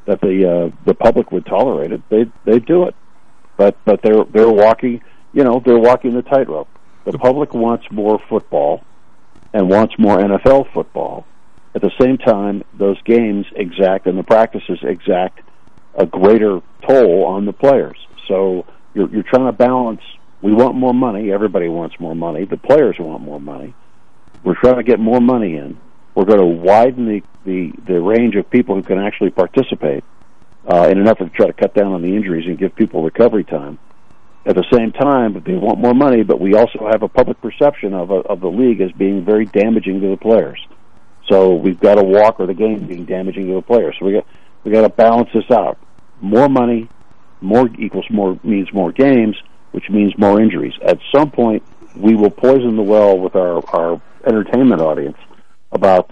I: the public would tolerate it, they'd do it. But they're walking, they're walking the tightrope. The public wants more football and wants more NFL football. At the same time, those games exact and the practices exact a greater toll on the players. So you're trying to balance. We want more money. Everybody wants more money. The players want more money. We're trying to get more money in. We're going to widen the range of people who can actually participate in an effort to try to cut down on the injuries and give people recovery time. At the same time, they want more money, but we also have a public perception of the league as being very damaging to the players. So we've got to walk or the game being damaging to the players. So we got to balance this out. More money, more means more games, which means more injuries. At some point, we will poison the well with our entertainment audience about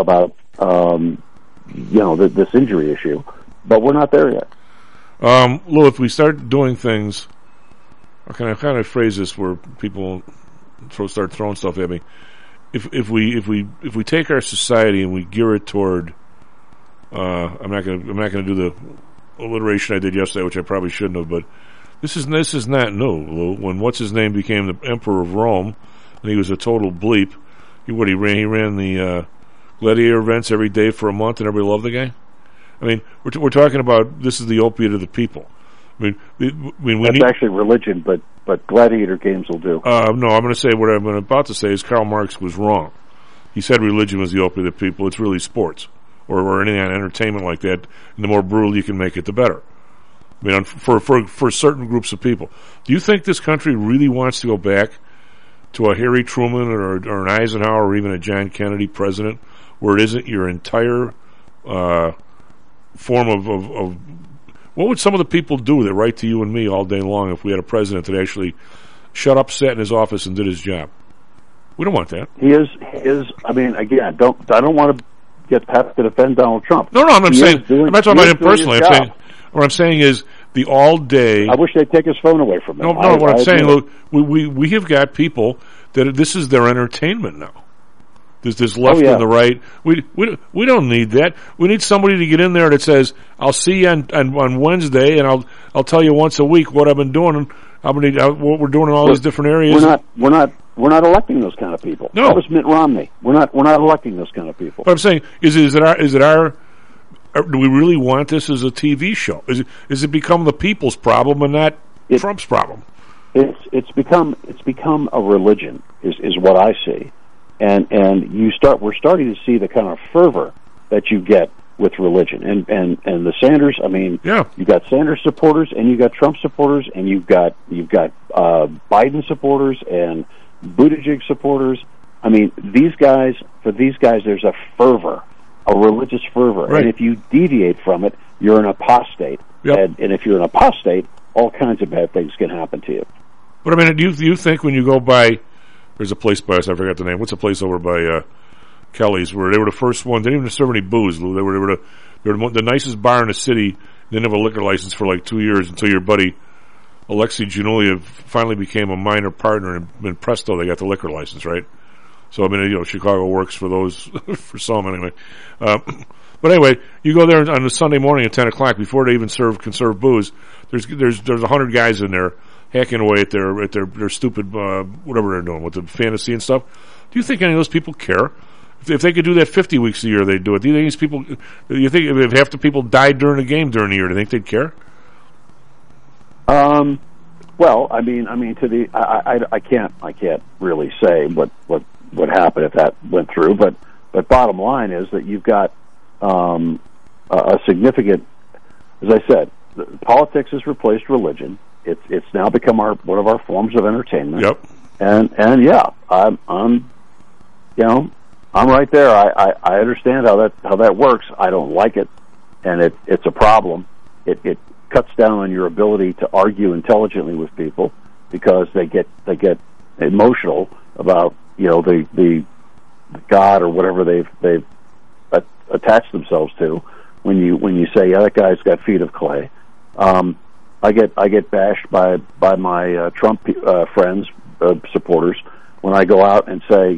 I: this injury issue, but we're not there yet.
H: Lou, if we start doing things, how can I kind of phrase this where people start throwing stuff at me? If we take our society and we gear it toward, I'm not gonna do the alliteration I did yesterday, which I probably shouldn't have, but this is not new, Lou. When what's his name became the Emperor of Rome, and he was a total bleep. He ran the gladiator events every day for a month, and everybody loved the guy. We're talking about this is the opiate of the people.
I: That's actually religion, but gladiator games will do.
H: No, I'm going to say what I'm about to say is Karl Marx was wrong. He said religion was the opiate of the people. It's really sports or any entertainment like that. And the more brutal you can make it, the better. For certain groups of people. Do you think this country really wants to go back to a Harry Truman or an Eisenhower or even a John Kennedy president, where it isn't your entire form of what would some of the people do that write to you and me all day long if we had a president that actually shut up, sat in his office, and did his job? We don't want that.
I: He is. I mean, again, I don't want to have to defend Donald Trump.
H: No, I'm not talking about him personally. What I'm saying is the all day.
I: I wish they'd take his phone away from him.
H: No. What I'm saying, look, we have got people that this is their entertainment now. There's left and the right. We don't need that. We need somebody to get in there that says, "I'll see you on Wednesday, and I'll tell you once a week what I've been doing, what we're doing in all these different areas."
I: We're not electing those kind of people.
H: No,
I: that was Mitt Romney. We're not electing those kind of people.
H: But I'm saying, is it our? Do we really want this as a TV show? Is it become the people's problem and not Trump's problem?
I: It's become a religion is what I see, and we're starting to see the kind of fervor that you get with religion and the Sanders. I mean, you've got Sanders supporters and you've got Trump supporters and you've got Biden supporters and Buttigieg supporters. I mean, for these guys, there's a fervor, a religious fervor,
H: right.
I: And if you deviate from it, you're an apostate.
H: Yep.
I: And if you're an apostate, all kinds of bad things can happen to you.
H: But I mean, do you think when you go by, there's a place by us, I forgot the name. What's the place over by Kelly's where they were the first one? They didn't even serve any booze, Lou. They were the nicest bar in the city. They didn't have a liquor license for like 2 years until your buddy Alexei Giannulli finally became a minor partner, and presto, they got the liquor license, right? So I mean, Chicago works for those for some anyway. But anyway, you go there on a Sunday morning at 10 o'clock before they even can serve booze. There's 100 guys in there hacking away at their stupid whatever they're doing with the fantasy and stuff. Do you think any of those people care? If they could do that 50 weeks a year, they'd do it. Do you think these people? Do you think if half the people died during the game during the year, do you think they'd care?
I: Well, I mean, I can't really say what would happen if that went through, but bottom line is that you've got a significant, as I said, politics has replaced religion. It's now become one of our forms of entertainment.
H: Yep.
I: And yeah, I'm right there. I understand how that works. I don't like it, and it's a problem. It cuts down on your ability to argue intelligently with people because they get emotional about the God or whatever they've attached themselves to when you say, yeah, that guy's got feet of clay. I get bashed by my Trump friends, supporters, when I go out and say,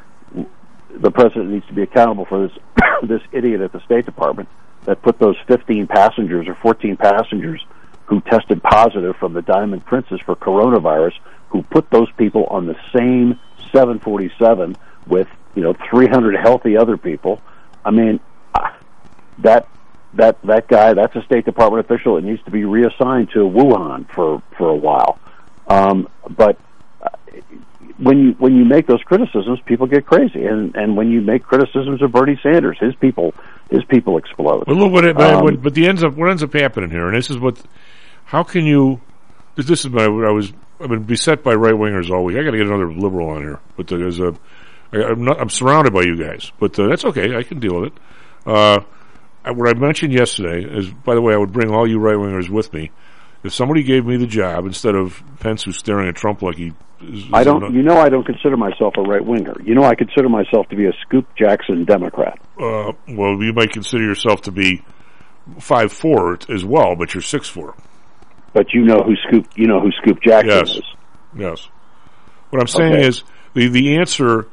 I: the president needs to be accountable for this idiot at the State Department that put those 15 passengers or 14 passengers who tested positive from the Diamond Princess for coronavirus, who put those people on the same 747 with 300 healthy other people. I mean, that guy, that's a State Department official. It needs to be reassigned to Wuhan for a while. But when you make those criticisms, people get crazy, and when you make criticisms of Bernie Sanders, his people explode.
H: Well, look, but what ends up happening here, and this is what, how can you? This is I've been beset by right wingers all week. I got to get another liberal on here, but I'm surrounded by you guys, but that's okay. I can deal with it. What I mentioned yesterday is, by the way, I would bring all you right wingers with me. If somebody gave me the job instead of Pence, who's staring at Trump like he is,
I: I don't consider myself a right winger. I consider myself to be a Scoop Jackson Democrat.
H: Well, you might consider yourself to be 5'4" as well, but you're 6'4".
I: But you know who Scoop Jackson is. Yes.
H: What I'm saying is the answer.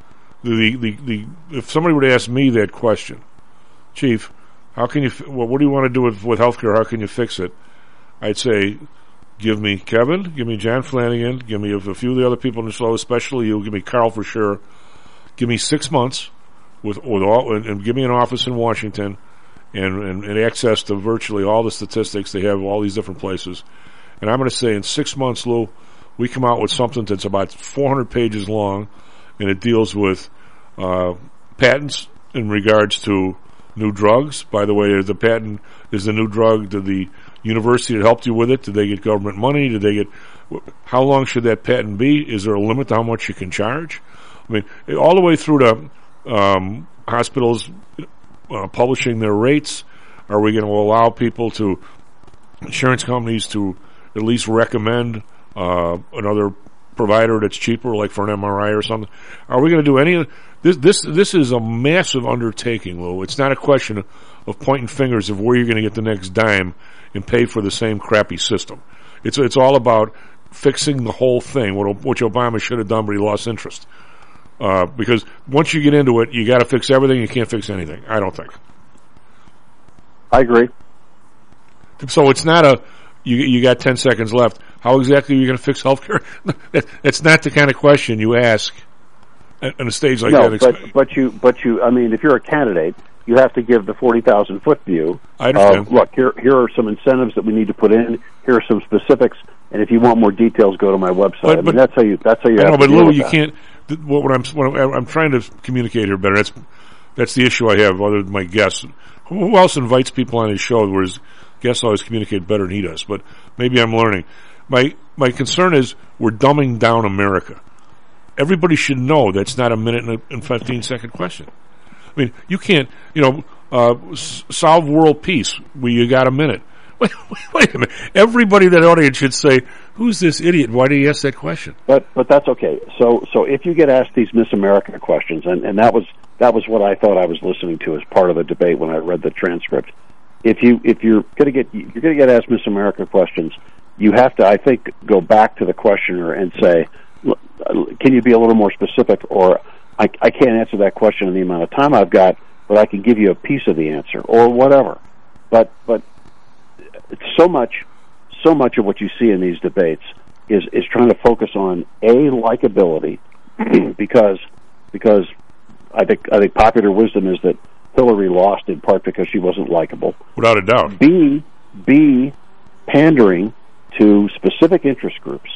H: If somebody would ask me that question, Chief, how can you? What do you want to do with healthcare? How can you fix it? I'd say, give me Kevin, give me John Flanagan, give me a few of the other people in the show, especially you. Give me Carl for sure. Give me 6 months with all, and give me an office in Washington, and access to virtually all the statistics they have, all these different places. And I'm going to say in 6 months, Lou, we come out with something that's about 400 pages long, and it deals with patents in regards to new drugs? By the way, is the patent is the new drug? Did the university that helped you with it? Did they get government money? Did they get? How long should that patent be? Is there a limit to how much you can charge? I mean, all the way through to hospitals publishing their rates. Are we going to allow people to, insurance companies, to at least recommend another provider that's cheaper, like for an MRI or something? Are we going to do any of this? This is a massive undertaking, Lou. It's not a question of pointing fingers of where you're going to get the next dime and pay for the same crappy system. It's all about fixing the whole thing, which Obama should have done, but he lost interest. Because once you get into it, you got to fix everything. You can't fix anything, I don't think.
I: I agree.
H: So it's not you got 10 seconds left. How exactly are you going to fix healthcare? That's not the kind of question you ask on a stage like that.
I: No, but you. I mean, if you're a candidate, you have to give the 40,000-foot view.
H: I understand.
I: Look, here are some incentives that we need to put in. Here are some specifics, and if you want more details, go to my website. But that's how you. I know,
H: but Lou, you can't. What I'm trying to communicate here better. That's the issue I have. Other than my guests, who else invites people on his show where his guests always communicate better than he does? But maybe I'm learning. My concern is we're dumbing down America. Everybody should know that's not a minute and 15-second question. I mean, you can't, solve world peace where you got a minute. Wait a minute. Everybody in that audience should say, "Who's this idiot? Why did he ask that question?"
I: But that's okay. So if you get asked these Miss America questions, and that was what I thought I was listening to as part of the debate when I read the transcript. If you're going to get asked Miss America questions, you have to, I think, go back to the questioner and say, "Can you be a little more specific?" Or I can't answer that question in the amount of time I've got, but I can give you a piece of the answer, or whatever. But so much of what you see in these debates is trying to focus on likability, because I think popular wisdom is that Hillary lost in part because she wasn't likable.
H: Without a doubt.
I: B, pandering to specific interest groups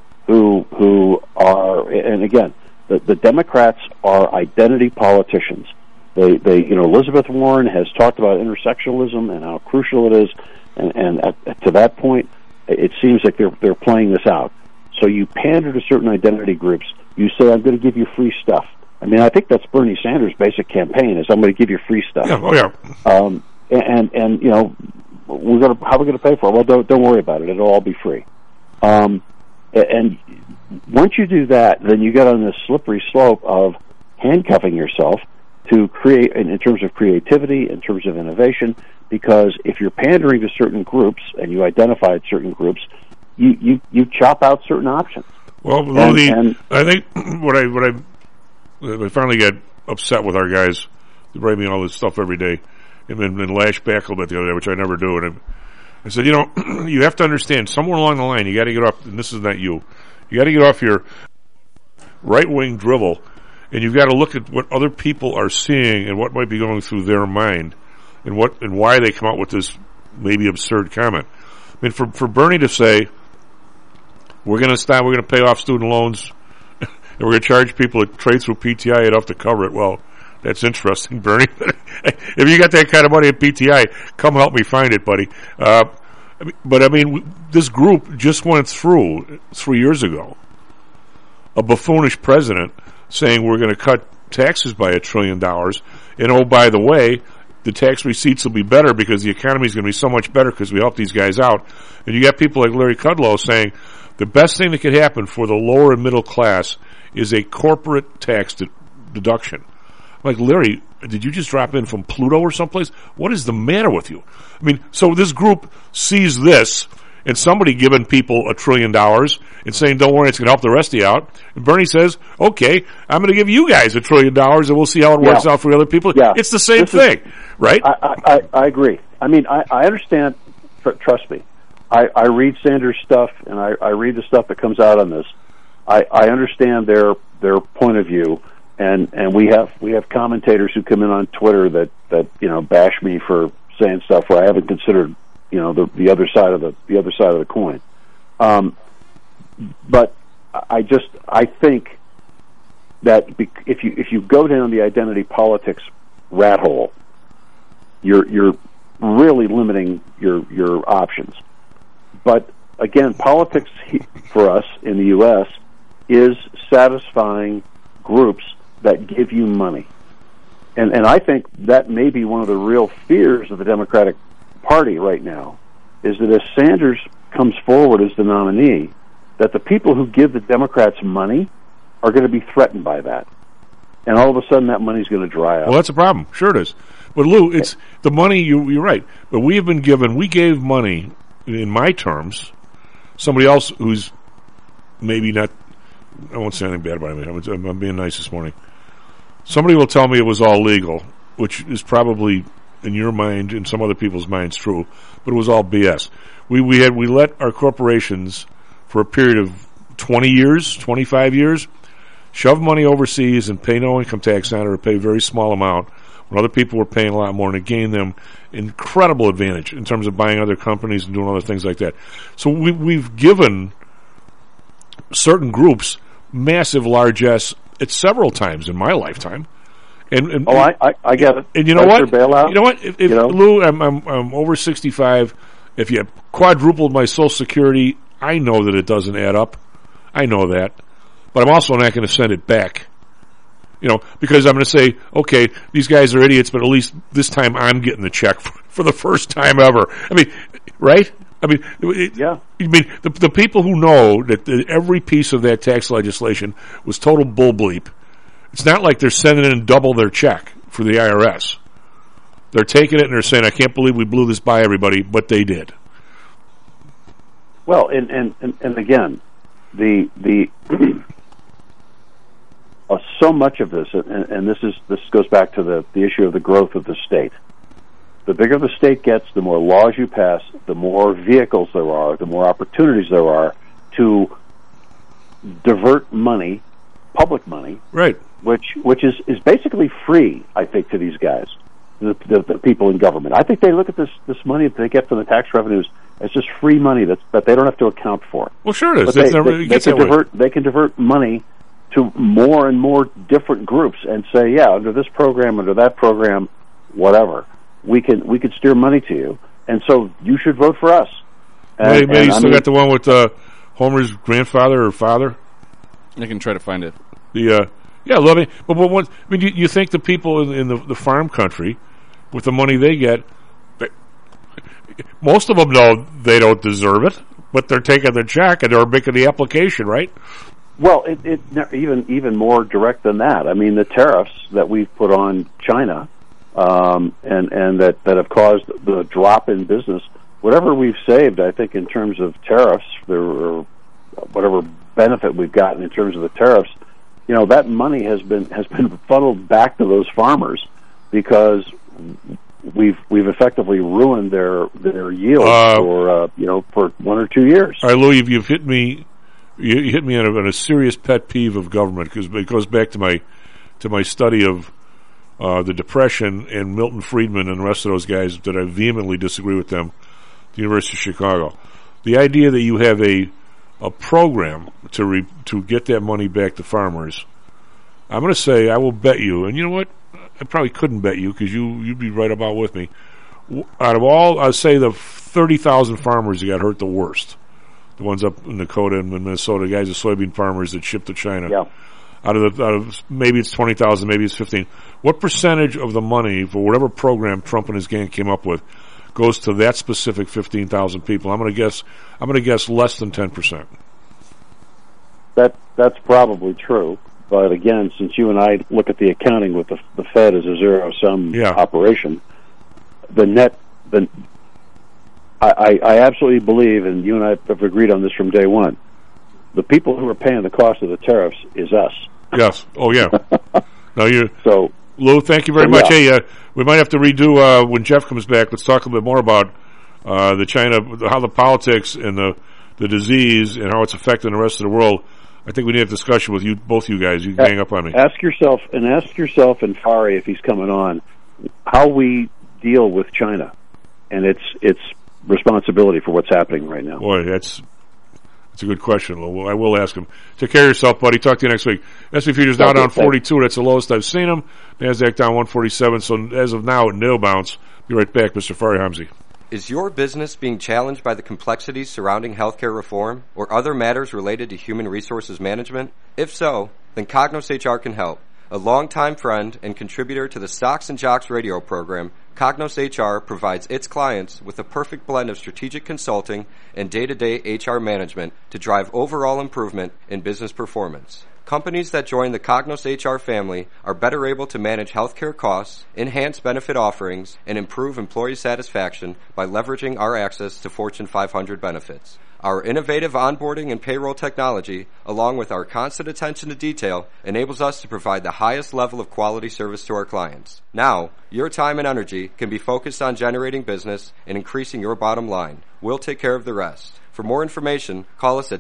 I: who are, and again, the Democrats are identity politicians. They Elizabeth Warren has talked about intersectionalism and how crucial it is, and to that point, it seems like they're playing this out. So you pander to certain identity groups. You say, "I'm going to give you free stuff." I mean, I think that's Bernie Sanders' basic campaign: is I'm going to give you free stuff.
H: Yeah, oh yeah.
I: And how are we going to pay for it? Well, don't worry about it. It'll all be free. And once you do that, then you get on this slippery slope of handcuffing yourself to create, in terms of creativity, in terms of innovation, because if you're pandering to certain groups and you identify certain groups, you chop out certain options.
H: Well, I think what I finally got upset with our guys. They write me all this stuff every day, and then lash back a little bit the other day, which I never do. And I said, you have to understand, somewhere along the line, you got to get off, and this is not you got to get off your right-wing drivel, and you've got to look at what other people are seeing and what might be going through their mind, and why they come out with this maybe absurd comment. I mean, for Bernie to say, we're going to pay off student loans, and we're going to charge people that trade through PTI enough to cover it. Well, that's interesting, Bernie. If you got that kind of money at PTI, come help me find it, buddy. But I mean, this group just went through 3 years ago a buffoonish president saying we're going to cut taxes by $1 trillion, and oh, by the way, the tax receipts will be better because the economy is going to be so much better because we help these guys out. And you got people like Larry Kudlow saying the best thing that could happen for the lower and middle class is a corporate tax deduction. Like, Larry, did you just drop in from Pluto or someplace? What is the matter with you? I mean, so this group sees this, and somebody giving people $1 trillion and saying, don't worry, it's going to help the rest of you out. And Bernie says, okay, I'm going to give you guys $1 trillion, and we'll see how it works out for other people. Yeah. It's the same thing, right?
I: I agree. I mean, I understand, trust me. I read Sanders' stuff, and I read the stuff that comes out on this. I understand their point of view. And we have commentators who come in on Twitter that bash me for saying stuff where I haven't considered the other side of the coin. But I think that if you go down the identity politics rat hole, you're really limiting your options. But again, politics for us in the U.S. is satisfying groups that give you money. And I think that may be one of the real fears of the Democratic Party right now, is that if Sanders comes forward as the nominee, that the people who give the Democrats money are going to be threatened by that. And all of a sudden that money's going to dry up.
H: Well, that's a problem. Sure it is. But Lou, it's the money, you're right. But we gave money, in my terms, somebody else who's maybe not, I won't say anything bad about him. I'm being nice this morning. Somebody will tell me it was all legal, which is probably in your mind, in some other people's minds, true, but it was all BS. We let our corporations, for a period of 20 years, 25 years, shove money overseas and pay no income tax on it, or pay a very small amount, when other people were paying a lot more, and it gained them incredible advantage in terms of buying other companies and doing other things like that. So we've given certain groups massive largesse at several times in my lifetime. And
I: I get it.
H: And you know what?
I: Bailout,
H: you know what? If Lou, I'm over 65. If you quadrupled my Social Security, I know that it doesn't add up. I know that. But I'm also not going to send it back. Because I'm going to say, okay, these guys are idiots, but at least this time I'm getting the check for the first time ever. I mean, right? I mean,
I: yeah.
H: I mean, the people who know that every piece of that tax legislation was total bull bleep. It's not like they're sending in double their check for the IRS. They're taking it and they're saying, I can't believe we blew this by everybody, but they did.
I: Well, and again, the so much of this, and this goes back to the issue of the growth of the state. The bigger the state gets, the more laws you pass, the more vehicles there are, the more opportunities there are to divert money, public money,
H: right?
I: Which is basically free, I think, to these guys, the people in government. I think they look at this money that they get from the tax revenues as just free money that they don't have to account for.
H: Well, sure it is.
I: They can divert money to more and more different groups and say, yeah, under this program, under that program, whatever, we could steer money to you, and so you should vote for us.
H: Maybe you still got the one with Homer's grandfather or father.
O: I can try to find it.
H: You think the people in the farm country, with the money they get, most of them know they don't deserve it, but they're taking the check and they're making the application, right?
I: Well, it even more direct than that. I mean, the tariffs that we've put on China, and that have caused the drop in business. Whatever we've saved, I think, in terms of tariffs, or whatever benefit we've gotten in terms of the tariffs, that money has been funneled back to those farmers because we've effectively ruined their yield for 1 or 2 years.
H: All right, Lou, you've hit me. You hit me on a serious pet peeve of government, because it goes back to my study of the Depression and Milton Friedman and the rest of those guys that I vehemently disagree with them. The University of Chicago, the idea that you have a program to get that money back to farmers. I'm going to say, I will bet you, and you know what? I probably couldn't bet you because you'd be right about with me. Out of all, I'd say the 30,000 farmers that got hurt the worst, the ones up in Dakota and Minnesota, guys, the soybean farmers that ship to China.
I: Yeah.
H: Out of maybe it's 20,000, maybe it's 15. What percentage of the money for whatever program Trump and his gang came up with goes to that specific 15,000 people? I'm going to guess less than 10%.
I: That's probably true. But again, since you and I look at the accounting with the Fed as a zero-sum operation, I absolutely believe, and you and I have agreed on this from day one, the people who are paying the cost of the tariffs is us.
H: Yes. Oh, yeah.
I: So,
H: Lou, thank you very much. Hey, we might have to redo when Jeff comes back. Let's talk a little bit more about the China, how the politics and the disease and how it's affecting the rest of the world. I think we need a discussion with you, both you guys. You can hang up on me.
I: Ask yourself and Fari, if he's coming on, how we deal with China and its responsibility for what's happening right now.
H: Boy, that's a good question, Lou. I will ask him. Take care of yourself, buddy. Talk to you next week. S&P futures now down 42. That's the lowest I've seen them. NASDAQ down 147. So as of now, it nail bounce. Be right back, Mr. Fari Hamzi.
P: Is your business being challenged by the complexities surrounding healthcare reform or other matters related to human resources management? If so, then Cognos HR can help. A longtime friend and contributor to the Stocks and Jocks radio program, Cognos HR provides its clients with a perfect blend of strategic consulting and day-to-day HR management to drive overall improvement in business performance. Companies that join the Cognos HR family are better able to manage healthcare costs, enhance benefit offerings, and improve employee satisfaction by leveraging our access to Fortune 500 benefits. Our innovative onboarding and payroll technology, along with our constant attention to detail, enables us to provide the highest level of quality service to our clients. Now, your time and energy can be focused on generating business and increasing your bottom line. We'll take care of the rest. For more information, call us at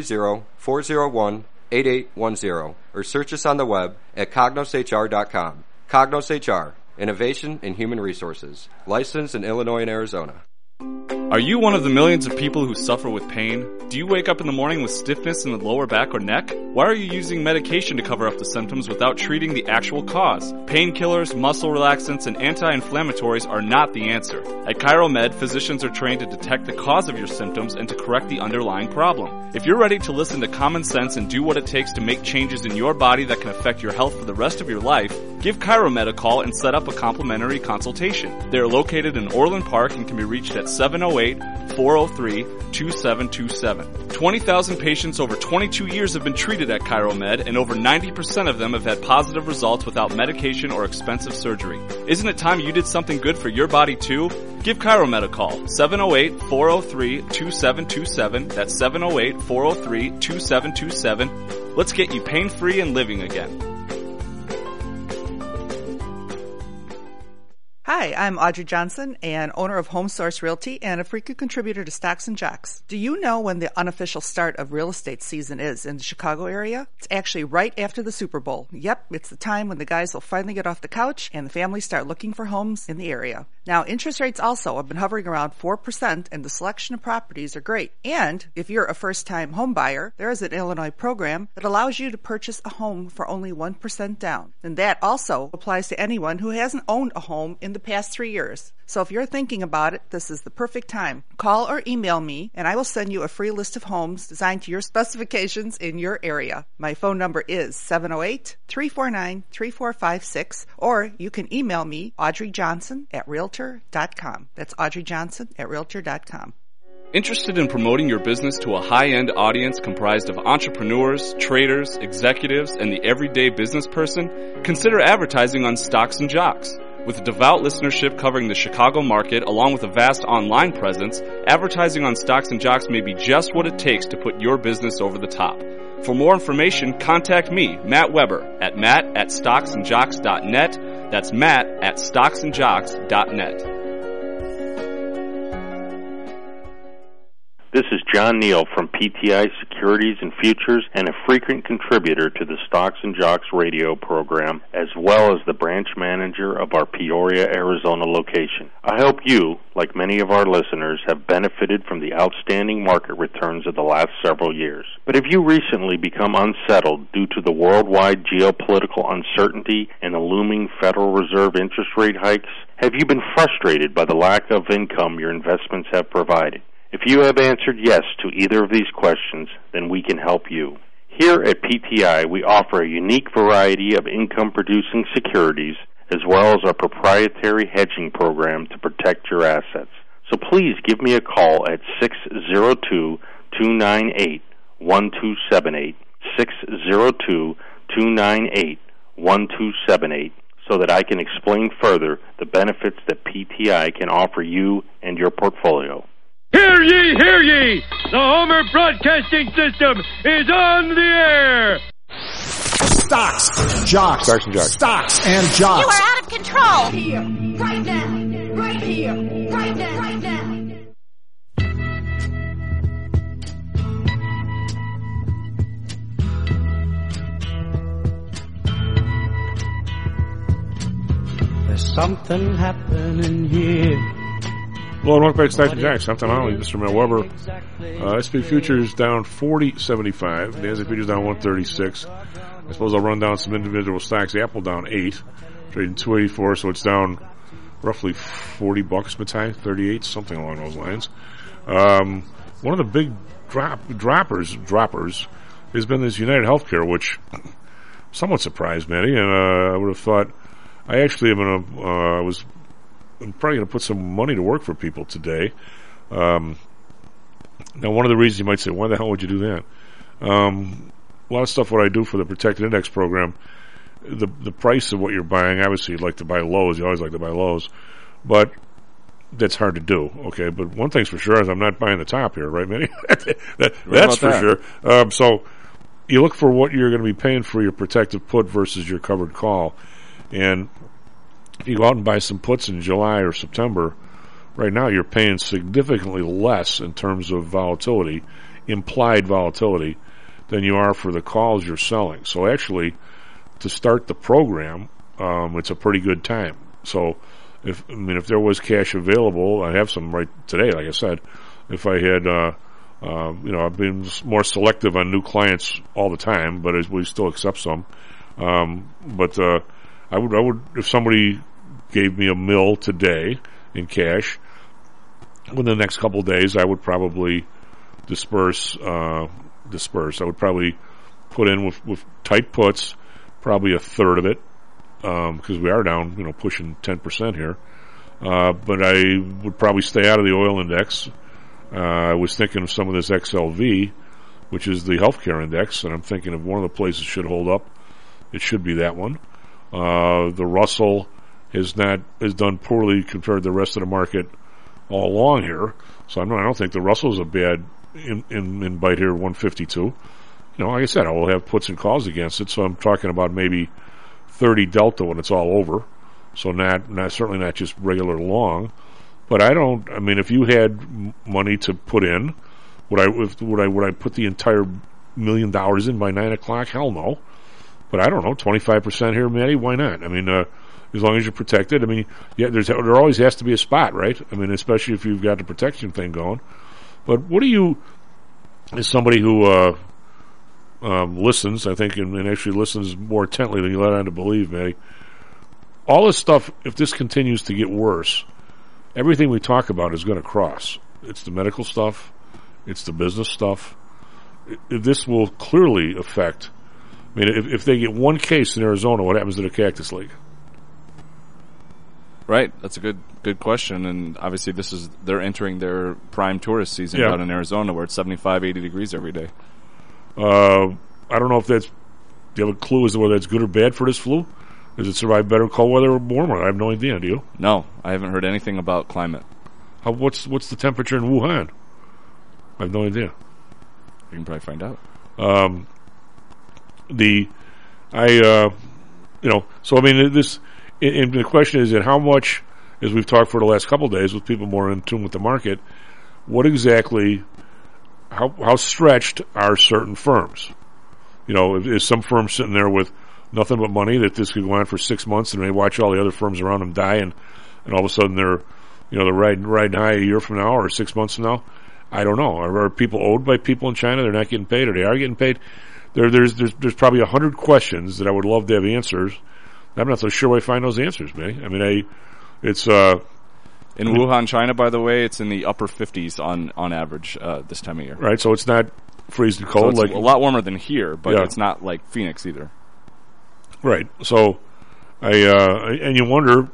P: 630-401-8810 or search us on the web at cognoshr.com. Cognos HR, innovation in human resources. Licensed in Illinois and Arizona.
O: Are you one of the millions of people who suffer with pain? Do you wake up in the morning with stiffness in the lower back or neck? Why are you using medication to cover up the symptoms without treating the actual cause? Painkillers, muscle relaxants, and anti-inflammatories are not the answer. At ChiroMed, physicians are trained to detect the cause of your symptoms and to correct the underlying problem. If you're ready to listen to common sense and do what it takes to make changes in your body that can affect your health for the rest of your life, give ChiroMed a call and set up a complimentary consultation. They are located in Orland Park and can be reached at 708-403-2727. 20,000 patients over 22 years have been treated at ChiroMed, and over 90% of them have had positive results without medication or expensive surgery. Isn't it time you did something good for your body too? Give ChiroMed a call, 708-403-2727. That's 708-403-2727. Let's get you pain-free and living again.
Q: Hi, I'm Audrey Johnson, and owner of Home Source Realty and a frequent contributor to Stocks and Jocks. Do you know when the unofficial start of real estate season is in the Chicago area? It's actually right after the Super Bowl. Yep, it's the time when the guys will finally get off the couch and the families start looking for homes in the area. Now, interest rates also have been hovering around 4%, and the selection of properties are great. And if you're a first-time home buyer, there is an Illinois program that allows you to purchase a home for only 1% down. And that also applies to anyone who hasn't owned a home in the past 3 years. So if you're thinking about it, this is the perfect time. Call or email me, and I will send you a free list of homes designed to your specifications in your area. My phone number is 708-349-3456, or you can email me, audreyjohnson@realtor.com. That's audreyjohnson@realtor.com.
O: Interested in promoting your business to a high-end audience comprised of entrepreneurs, traders, executives, and the everyday business person? Consider advertising on Stocks and Jocks. With a devout listenership covering the Chicago market, along with a vast online presence, advertising on Stocks and Jocks may be just what it takes to put your business over the top. For more information, contact me, Matt Weber, at matt@stocksandjocks.net. That's matt@stocksandjocks.net.
R: This is John Neal from PTI Securities and Futures and a frequent contributor to the Stocks and Jocks radio program, as well as the branch manager of our Peoria, Arizona location. I hope you, like many of our listeners, have benefited from the outstanding market returns of the last several years. But have you recently become unsettled due to the worldwide geopolitical uncertainty and the looming Federal Reserve interest rate hikes? Have you been frustrated by the lack of income your investments have provided? If you have answered yes to either of these questions, then we can help you. Here at PTI, we offer a unique variety of income-producing securities, as well as our proprietary hedging program to protect your assets. So please give me a call at 602-298-1278, 602-298-1278, so that I can explain further the benefits that PTI can offer you and your portfolio.
S: Hear ye, hear ye! The Homer Broadcasting System is on the air!
M: Stocks, Jocks,
H: Stocks and Jocks.
M: Stocks and Jocks.
N: You are out of control! Right here, right now, right here, right now, right now.
T: There's something happening here.
H: Well, welcome back to Stocks and Jocks. Sometime only, Mr. Matt Weber. SP Futures down 40.75. NASDAQ Futures down 136. I suppose I'll run down some individual stocks. Apple down 8, trading 284, so it's down roughly $40, Matai, 38, something along those lines. One of the big droppers has been this United Healthcare, which somewhat surprised me, and I would have thought I actually am I'm probably going to put some money to work for people today. Now, one of the reasons you might say, why the hell would you do that? A lot of stuff what I do for the Protected Index program, the price of what you're buying, obviously you'd like to buy lows, you always like to buy lows, but that's hard to do, okay? But one thing's for sure is I'm not buying the top here, right, Manny? That's for sure. So you look for what you're going to be paying for your protective put versus your covered call. And if you go out and buy some puts in July or September, right now you're paying significantly less in terms of volatility, implied volatility, than you are for the calls you're selling. So actually, to start the program, it's a pretty good time. So if there was cash available, I have some right today, like I said. If I had, I've been more selective on new clients all the time, but we still accept some. But I would, if somebody gave me $1 million today in cash, within the next couple of days, I would probably disperse. I would probably put in with tight puts, probably a third of it, because we are down, pushing 10% here. But I would probably stay out of the oil index. I was thinking of some of this XLV, which is the healthcare index, and I'm thinking of one of the places should hold up. It should be that one. The Russell has done poorly compared to the rest of the market all along here. So I don't think the Russell is a bad in bite here, 152. Like I said, I will have puts and calls against it, so I'm talking about maybe 30 delta when it's all over. So certainly not just regular long. But if you had money to put in, would I put the entire $1 million in by 9 o'clock? Hell no. But I don't know, 25% here, Matty, why not? As long as you're protected. There always has to be a spot, right? Especially if you've got the protection thing going. But what do you, as somebody who listens, I think, and actually listens more intently than you let on to believe, Matty, all this stuff, if this continues to get worse, everything we talk about is going to cross. It's the medical stuff. It's the business stuff. This will clearly affect. If they get one case in Arizona, what happens to the Cactus League?
O: Right, that's a good question, and obviously they're entering their prime tourist season down in Arizona, where it's 75, 80 degrees every day.
H: I don't know if do you have a clue as to whether that's good or bad for this flu? Does it survive better in cold weather or warmer? I have no idea. Do you?
O: No, I haven't heard anything about climate.
H: What's the temperature in Wuhan? I have no idea.
O: You can probably find out.
H: And the question is that how much, as we've talked for the last couple of days with people more in tune with the market, what exactly, how stretched are certain firms? Is some firm sitting there with nothing but money that this could go on for 6 months and they watch all the other firms around them die and all of a sudden they're riding high a year from now or 6 months from now? I don't know. Are people owed by people in China? They're not getting paid, or they are getting paid? There's probably 100 questions that I would love to have answers. I'm not so sure where I find those answers, man. It's
O: in Wuhan, China, by the way, it's in the upper 50s on average this time of year.
H: Right, so it's not freezing cold.
O: So it's a lot warmer than here, but it's not like Phoenix either.
H: Right. So and you wonder,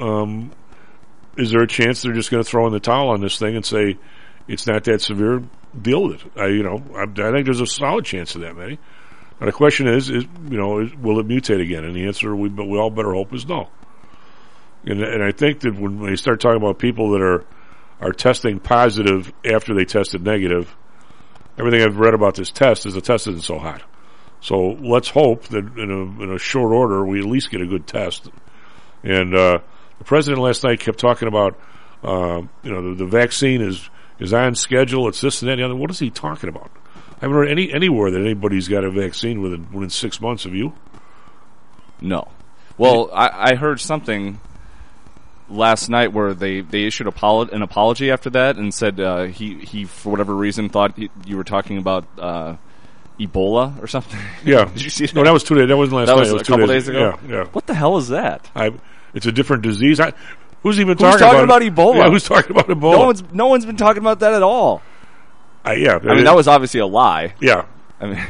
H: is there a chance they're just going to throw in the towel on this thing and say it's not that severe? Deal with it. I think there's a solid chance of that, Matty. And the question is will it mutate again? And the answer we all better hope is no. And I think that when they start talking about people that are testing positive after they tested negative, everything I've read about this test is the test isn't so hot. So let's hope that in a short order we at least get a good test. And the president last night kept talking about the vaccine is on schedule. It's this and that and the other. What is he talking about? I haven't heard anywhere that anybody's got a vaccine within 6 months of you.
O: No. Well, I heard something last night where they issued an apology after that and said he for whatever reason thought you were talking about Ebola or something.
H: Yeah.
O: Did you see that?
H: No, that was 2 days. That wasn't last night.
O: That was a couple days ago?
H: Yeah.
O: What the hell is that?
H: It's a different disease. Who's even
O: Who's talking about Ebola?
H: Yeah, who's talking about Ebola?
O: No one's been talking about that at all.
H: Yeah.
O: I mean, that was obviously a lie.
H: Yeah.
O: I mean,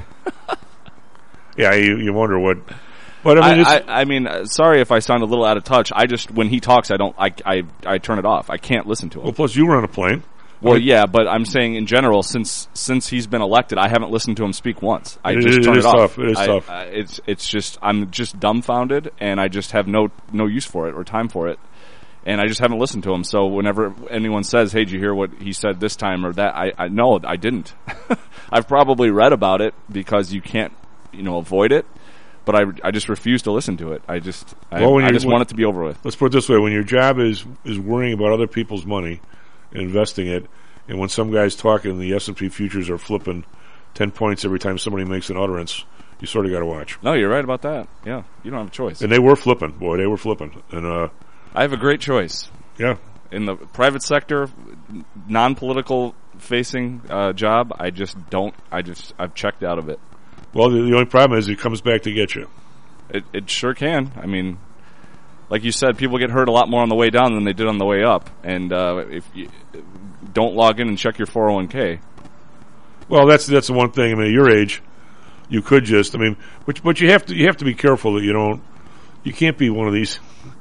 H: yeah, you wonder what. But I mean,
O: sorry if I sound a little out of touch. I just, when he talks, I turn it off. I can't listen to him.
H: Well, plus you were on a plane.
O: Well, yeah, but I'm saying in general, since he's been elected, I haven't listened to him speak once. I just turn it off.
H: It is tough.
O: It's just, I'm just dumbfounded, and I just have no use for it or time for it, and I just haven't listened to him. So whenever anyone says, "Hey, did you hear what he said this time or that?" I no, I didn't. I've probably read about it because you can't, avoid it. But I just refuse to listen to it. I just want it to be over with.
H: Let's put it this way: when your job is worrying about other people's money and investing it, and when some guy's talking, the S&P futures are flipping 10 points every time somebody makes an utterance, you sort of got to watch.
O: No, you're right about that. Yeah, you don't have a choice.
H: And they were flipping, boy. They were flipping. And
O: I have a great choice.
H: Yeah,
O: in the private sector, non-political facing job, I just don't. I've checked out of it.
H: Well, the only problem is it comes back to get you.
O: It sure can. I mean, like you said, people get hurt a lot more on the way down than they did on the way up. And if you don't log in and check your 401k.
H: Well, that's the one thing. I mean, at your age, you could just. I mean, but you have to be careful that you don't. You can't be one of these.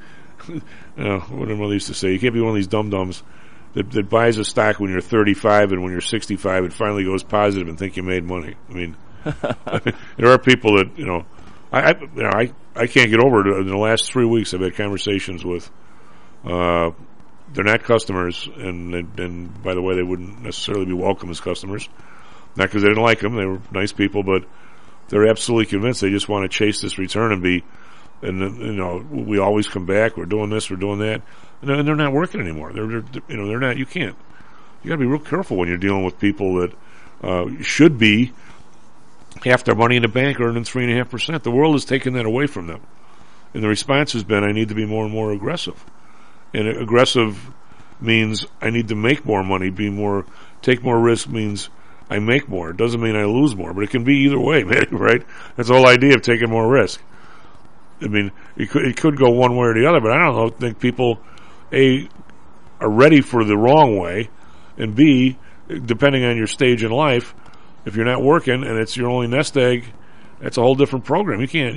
H: What am I used to say? You can't be one of these dum-dums that buys a stock when you're 35 and when you're 65 it finally goes positive and think you made money. I mean. There are people that I can't get over it. In the last 3 weeks, I've had conversations with. They're not customers, and by the way, they wouldn't necessarily be welcome as customers. Not because they didn't like them; they were nice people, but they're absolutely convinced they just want to chase this return and be. And we always come back. We're doing this, we're doing that, and they're not working anymore. They're not. You can't. You got to be real careful when you're dealing with people that should be. Half their money in the bank earning 3.5%. The world has taken that away from them. And the response has been, I need to be more and more aggressive. And aggressive means I need to make more money, take more risk means I make more. It doesn't mean I lose more, but it can be either way, man, right? That's the whole idea of taking more risk. I mean, it could go one way or the other, but I think people, A, are ready for the wrong way, and B, depending on your stage in life, if you're not working and it's your only nest egg, that's a whole different program. You can't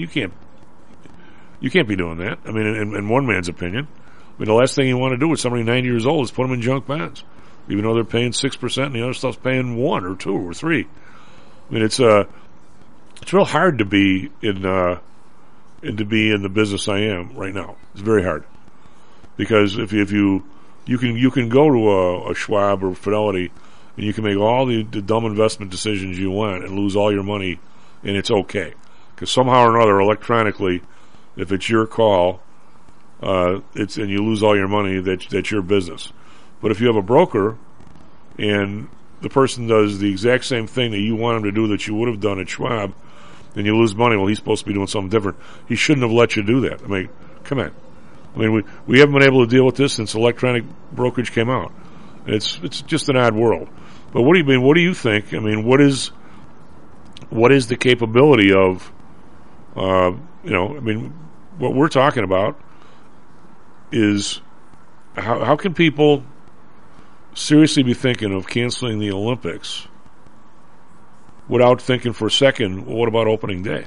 H: be doing that. I mean, in one man's opinion, I mean, the last thing you want to do with somebody 90 years old is put them in junk bonds, even though they're paying 6% and the other stuff's paying 1 or 2 or 3. I mean, it's real hard to be in the business I am right now. It's very hard because if you can go to a Schwab or Fidelity. And you can make all the dumb investment decisions you want and lose all your money, and it's okay. Because somehow or another, electronically, if it's your call, and you lose all your money, that's your business. But if you have a broker, and the person does the exact same thing that you want him to do that you would have done at Schwab, and you lose money, well, he's supposed to be doing something different. He shouldn't have let you do that. I mean, come on. I mean, we haven't been able to deal with this since electronic brokerage came out. It's just an odd world. But what do you think? I mean, what is the capability of, I mean, what we're talking about is how can people seriously be thinking of canceling the Olympics without thinking for a second, well, what about opening day?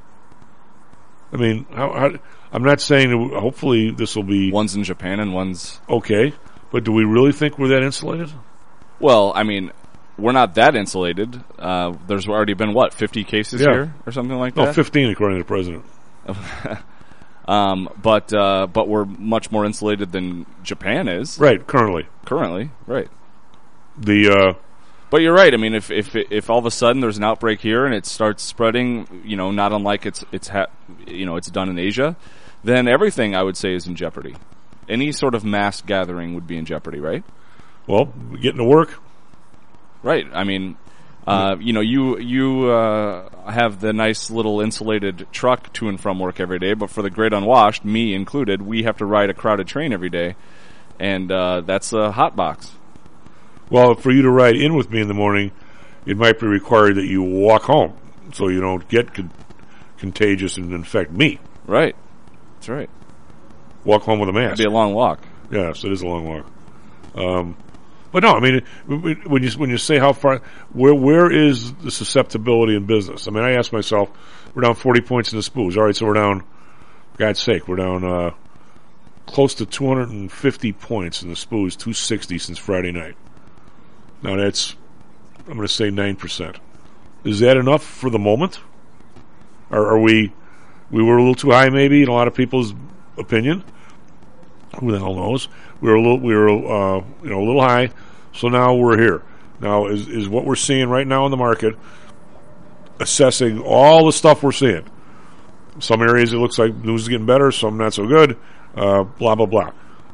H: I mean, I'm not saying that hopefully this will be...
O: One's in Japan and one's...
H: Okay, but do we really think we're that insulated?
O: Well, I mean, we're not that insulated. There's already been, 50 cases here or something like that?
H: No, 15 according to the president.
O: But we're much more insulated than Japan is.
H: Right, currently,
O: right.
H: But
O: you're right. I mean, if all of a sudden there's an outbreak here and it starts spreading, not unlike it's done in Asia, then everything I would say is in jeopardy. Any sort of mass gathering would be in jeopardy, right?
H: Well, getting to work.
O: Right. I mean, you have the nice little insulated truck to and from work every day, but for the great unwashed, me included, we have to ride a crowded train every day, and that's a hot box.
H: Well, for you to ride in with me in the morning, it might be required that you walk home so you don't get contagious and infect me.
O: Right. That's right.
H: Walk home with a mask.
O: It'd be a long walk.
H: Yes, it is a long walk. But no, I mean, when you say how far, where is the susceptibility in business? I mean, I ask myself, we're down 40 points in the SPOOs. All right, so we're down, for God's sake, we're down close to 250 points in the SPOOs, 260 since Friday night. Now that's, I'm going to say 9%. Is that enough for the moment? Are we were a little too high maybe in a lot of people's opinion? Who the hell knows? We were a little high, so now we're here. Now is what we're seeing right now in the market, assessing all the stuff we're seeing. Some areas it looks like news is getting better, some not so good. Blah blah blah.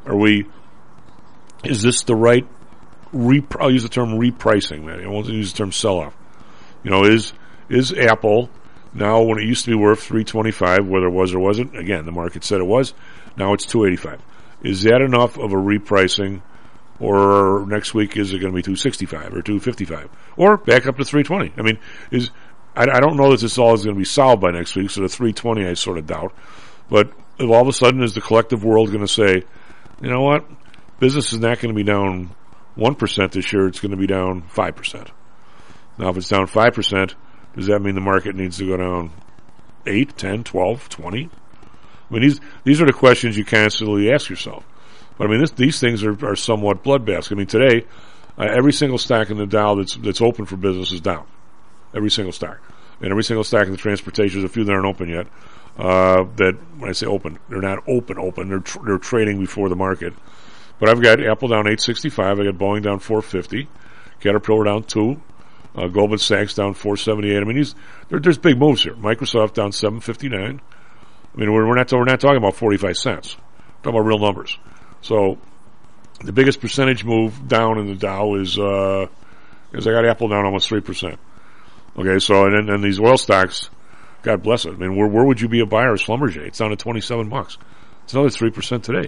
H: Is this the right? I'll use the term repricing. Man, I won't use the term sell off. Is Apple now, when it used to be worth $325, whether it was or wasn't? Again, the market said it was. Now it's $285. Is that enough of a repricing, or next week is it going to be $265 or $255, or back up to $320? I mean, I don't know that this all is going to be solved by next week. So the $320 I sort of doubt. But all of a sudden, is the collective world going to say, you know what, business is not going to be down 1% this year? It's going to be down 5%. Now, if it's down 5%, does that mean the market needs to go down 8, 10, 12, 20? I mean, these are the questions you constantly ask yourself. But I mean, these things are somewhat bloodbaths. I mean, today, every single stock in the Dow that's open for business is down. Every single stock. And every single stock in the transportation, there's a few that aren't open yet. That, when I say open, they're not open. They're trading before the market. But I've got Apple down 865. I got Boeing down 450. Caterpillar down 2. Goldman Sachs down 478. I mean, there's big moves here. Microsoft down 759. I mean, we're not talking about 45 cents. We're talking about real numbers. So the biggest percentage move down in the Dow is I got Apple down almost 3%. Okay, so and then these oil stocks, God bless it. I mean, where would you be a buyer of Schlumberger? It's down to $27. It's another 3% today.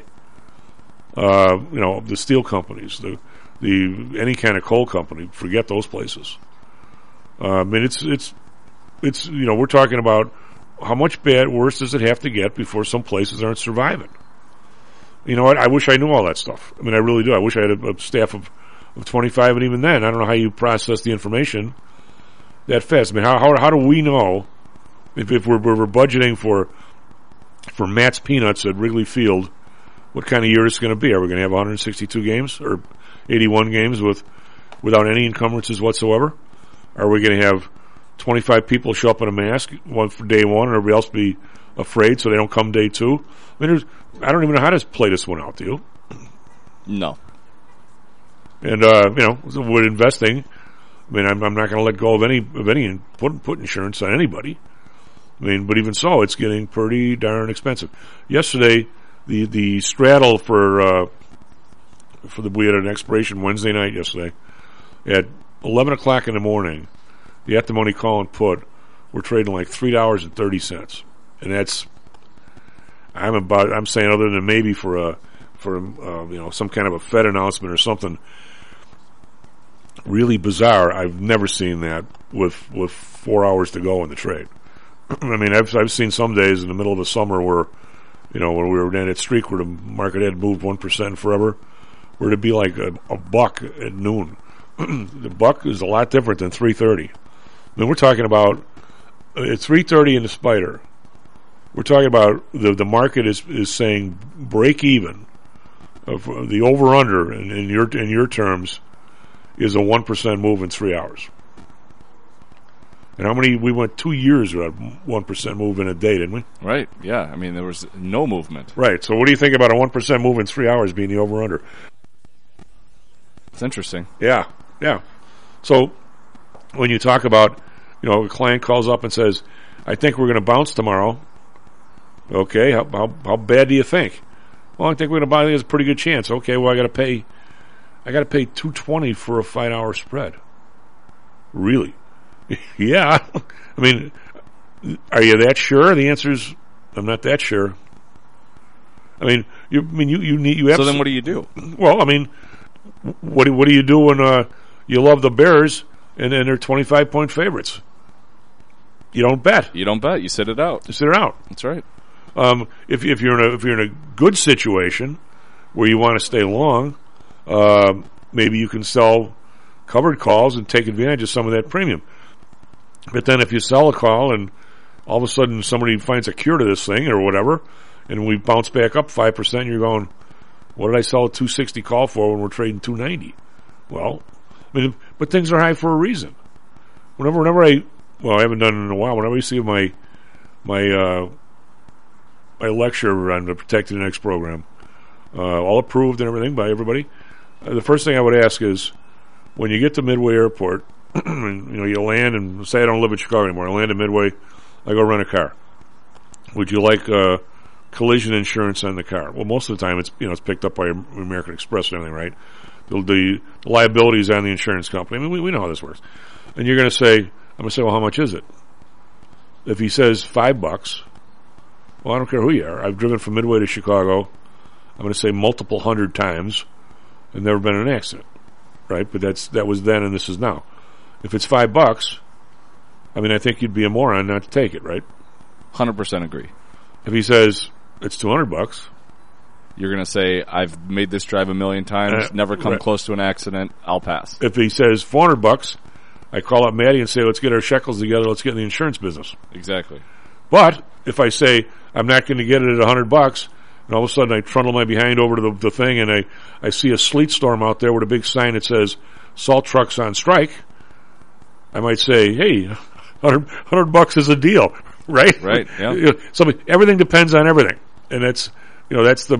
H: The steel companies, the any kind of coal company, forget those places. I mean, it's we're talking about how much worse does it have to get before some places aren't surviving? You know what? I wish I knew all that stuff. I mean, I really do. I wish I had a staff of 25, and even then, I don't know how you process the information that fast. I mean, how do we know if we're budgeting for Matt's Peanuts at Wrigley Field, what kind of year it's going to be? Are we going to have 162 games or 81 games without any encumbrances whatsoever? Are we going to have 25 people show up in a mask, one for day one, and everybody else be afraid so they don't come day two? I mean, I don't even know how to play this one out, do you?
O: No.
H: And, with investing, I mean, I'm not going to let go of any put insurance on anybody. I mean, but even so, it's getting pretty darn expensive. Yesterday, the straddle we had an expiration Wednesday night yesterday at 11 o'clock in the morning. The at-the-money call and put, we're trading like $3.30, and that's I'm saying other than maybe for some kind of a Fed announcement or something really bizarre. I've never seen that with 4 hours to go in the trade. I mean, I've seen some days in the middle of the summer where, when we were in that streak where the market had moved 1% forever, where it'd be like a buck at noon. The buck is a lot different than 3.30. I mean, we're talking about at 3.30 in the Spider. We're talking about the market is saying break even. The over under in your terms is a 1% move in 3 hours. And how many? We went 2 years without 1% move in a day, didn't we?
O: Right. Yeah. I mean, there was no movement.
H: Right. So, what do you think about a 1% move in 3 hours being the over under?
O: It's interesting.
H: Yeah. Yeah. So, when you talk about, a client calls up and says, "I think we're going to bounce tomorrow." Okay. How bad do you think? Well, I think we're going to buy. There's a pretty good chance. Okay. Well, I got to pay $220 for a 5 hour spread. Really? Yeah. I mean, are you that sure? The answer is, I'm not that sure. I mean, you have.
O: So then, what do you do?
H: Well, I mean, what do you do when you love the Bears and they're 25-point favorites? You don't bet.
O: You sit it out.
H: You sit it out.
O: That's right.
H: If you're in a good situation, where you want to stay long, maybe you can sell covered calls and take advantage of some of that premium. But then if you sell a call and all of a sudden somebody finds a cure to this thing or whatever, and we bounce back up 5%, you're going, what did I sell a 260 call for when we're trading 290? Well, I mean, but things are high for a reason. Whenever I haven't done it in a while. Whenever I see my lecture on the Protected Index program, all approved and everything by everybody, the first thing I would ask is, when you get to Midway Airport, and, you land and say I don't live in Chicago anymore. I land in Midway. I go rent a car. Would you like collision insurance on the car? Well, most of the time it's picked up by American Express and everything, right? The liability is on the insurance company. I mean, we know how this works. And you're going to say, well, how much is it? If he says $5, well, I don't care who you are. I've driven from Midway to Chicago, I'm going to say multiple hundred times, and never been in an accident, right? But that was then and this is now. If it's $5, I think you'd be a moron not to take it, right?
O: 100% agree.
H: If he says it's $200,
O: you're going to say, I've made this drive 1,000,000 times, never come close to an accident, I'll pass.
H: If he says $400, I call up Maddie and say, let's get our shekels together, let's get in the insurance business.
O: Exactly.
H: But if I say I'm not going to get it at $100, and all of a sudden I trundle my behind over to the thing and I see a sleet storm out there with a big sign that says salt trucks on strike, I might say, hey, $100 is a deal, right?
O: Right, yeah.
H: Everything depends on everything. And that's the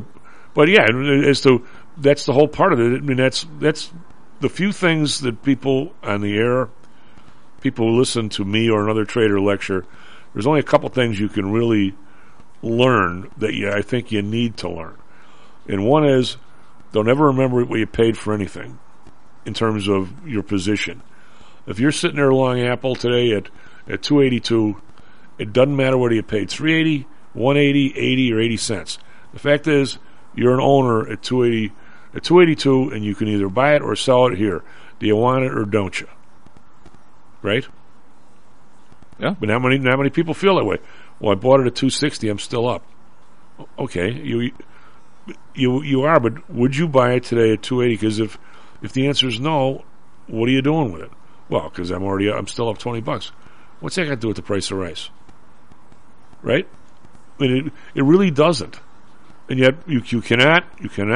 H: whole part of it. I mean, that's the few things that people on the air, people who listen to me or another trader lecture, there's only a couple things you can really learn that I think you need to learn. And one is, don't ever remember what you paid for anything in terms of your position. If you're sitting there long Apple today at 282, it doesn't matter what you paid, 380, 180, 80, or 80 cents. The fact is, you're an owner at 282, and you can either buy it or sell it here. Do you want it or don't you? Right?
O: Yeah.
H: But not many people feel that way. Well, I bought it at 260. I'm still up. Okay, you are, but would you buy it today at 280? Because if the answer is no, what are you doing with it? Well, because I'm still up $20. What's that got to do with the price of rice? Right? I mean, it really doesn't. And yet you cannot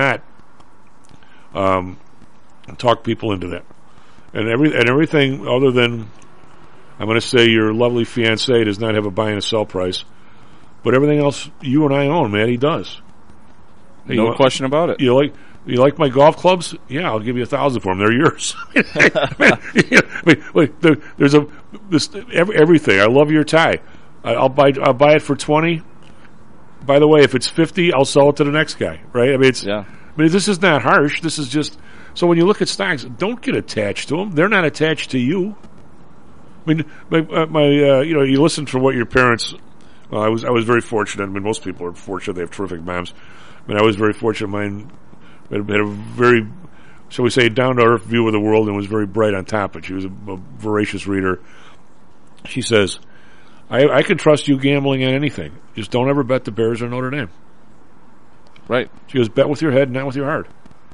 H: talk people into that. And everything other than, I'm going to say your lovely fiancée does not have a buy and a sell price, but everything else you and I own, Maddie does. Hey,
O: no question about it.
H: You like my golf clubs? Yeah, I'll give you $1,000 for them. They're yours. There's everything. I love your tie. I'll buy it for $20. By the way, if it's $50, I'll sell it to the next guy. Right? This is not harsh. This is just, so when you look at stocks, don't get attached to them. They're not attached to you. I mean, you listen to what your parents. Well, I was very fortunate. I mean, most people are fortunate; they have terrific moms. I mean, I was very fortunate. Mine had a very, shall we say, down to earth view of the world, and was very bright on top. But she was a voracious reader. She says, "I can trust you gambling on anything. Just don't ever bet the Bears or Notre Dame."
O: Right.
H: She goes, "Bet with your head, not with your heart."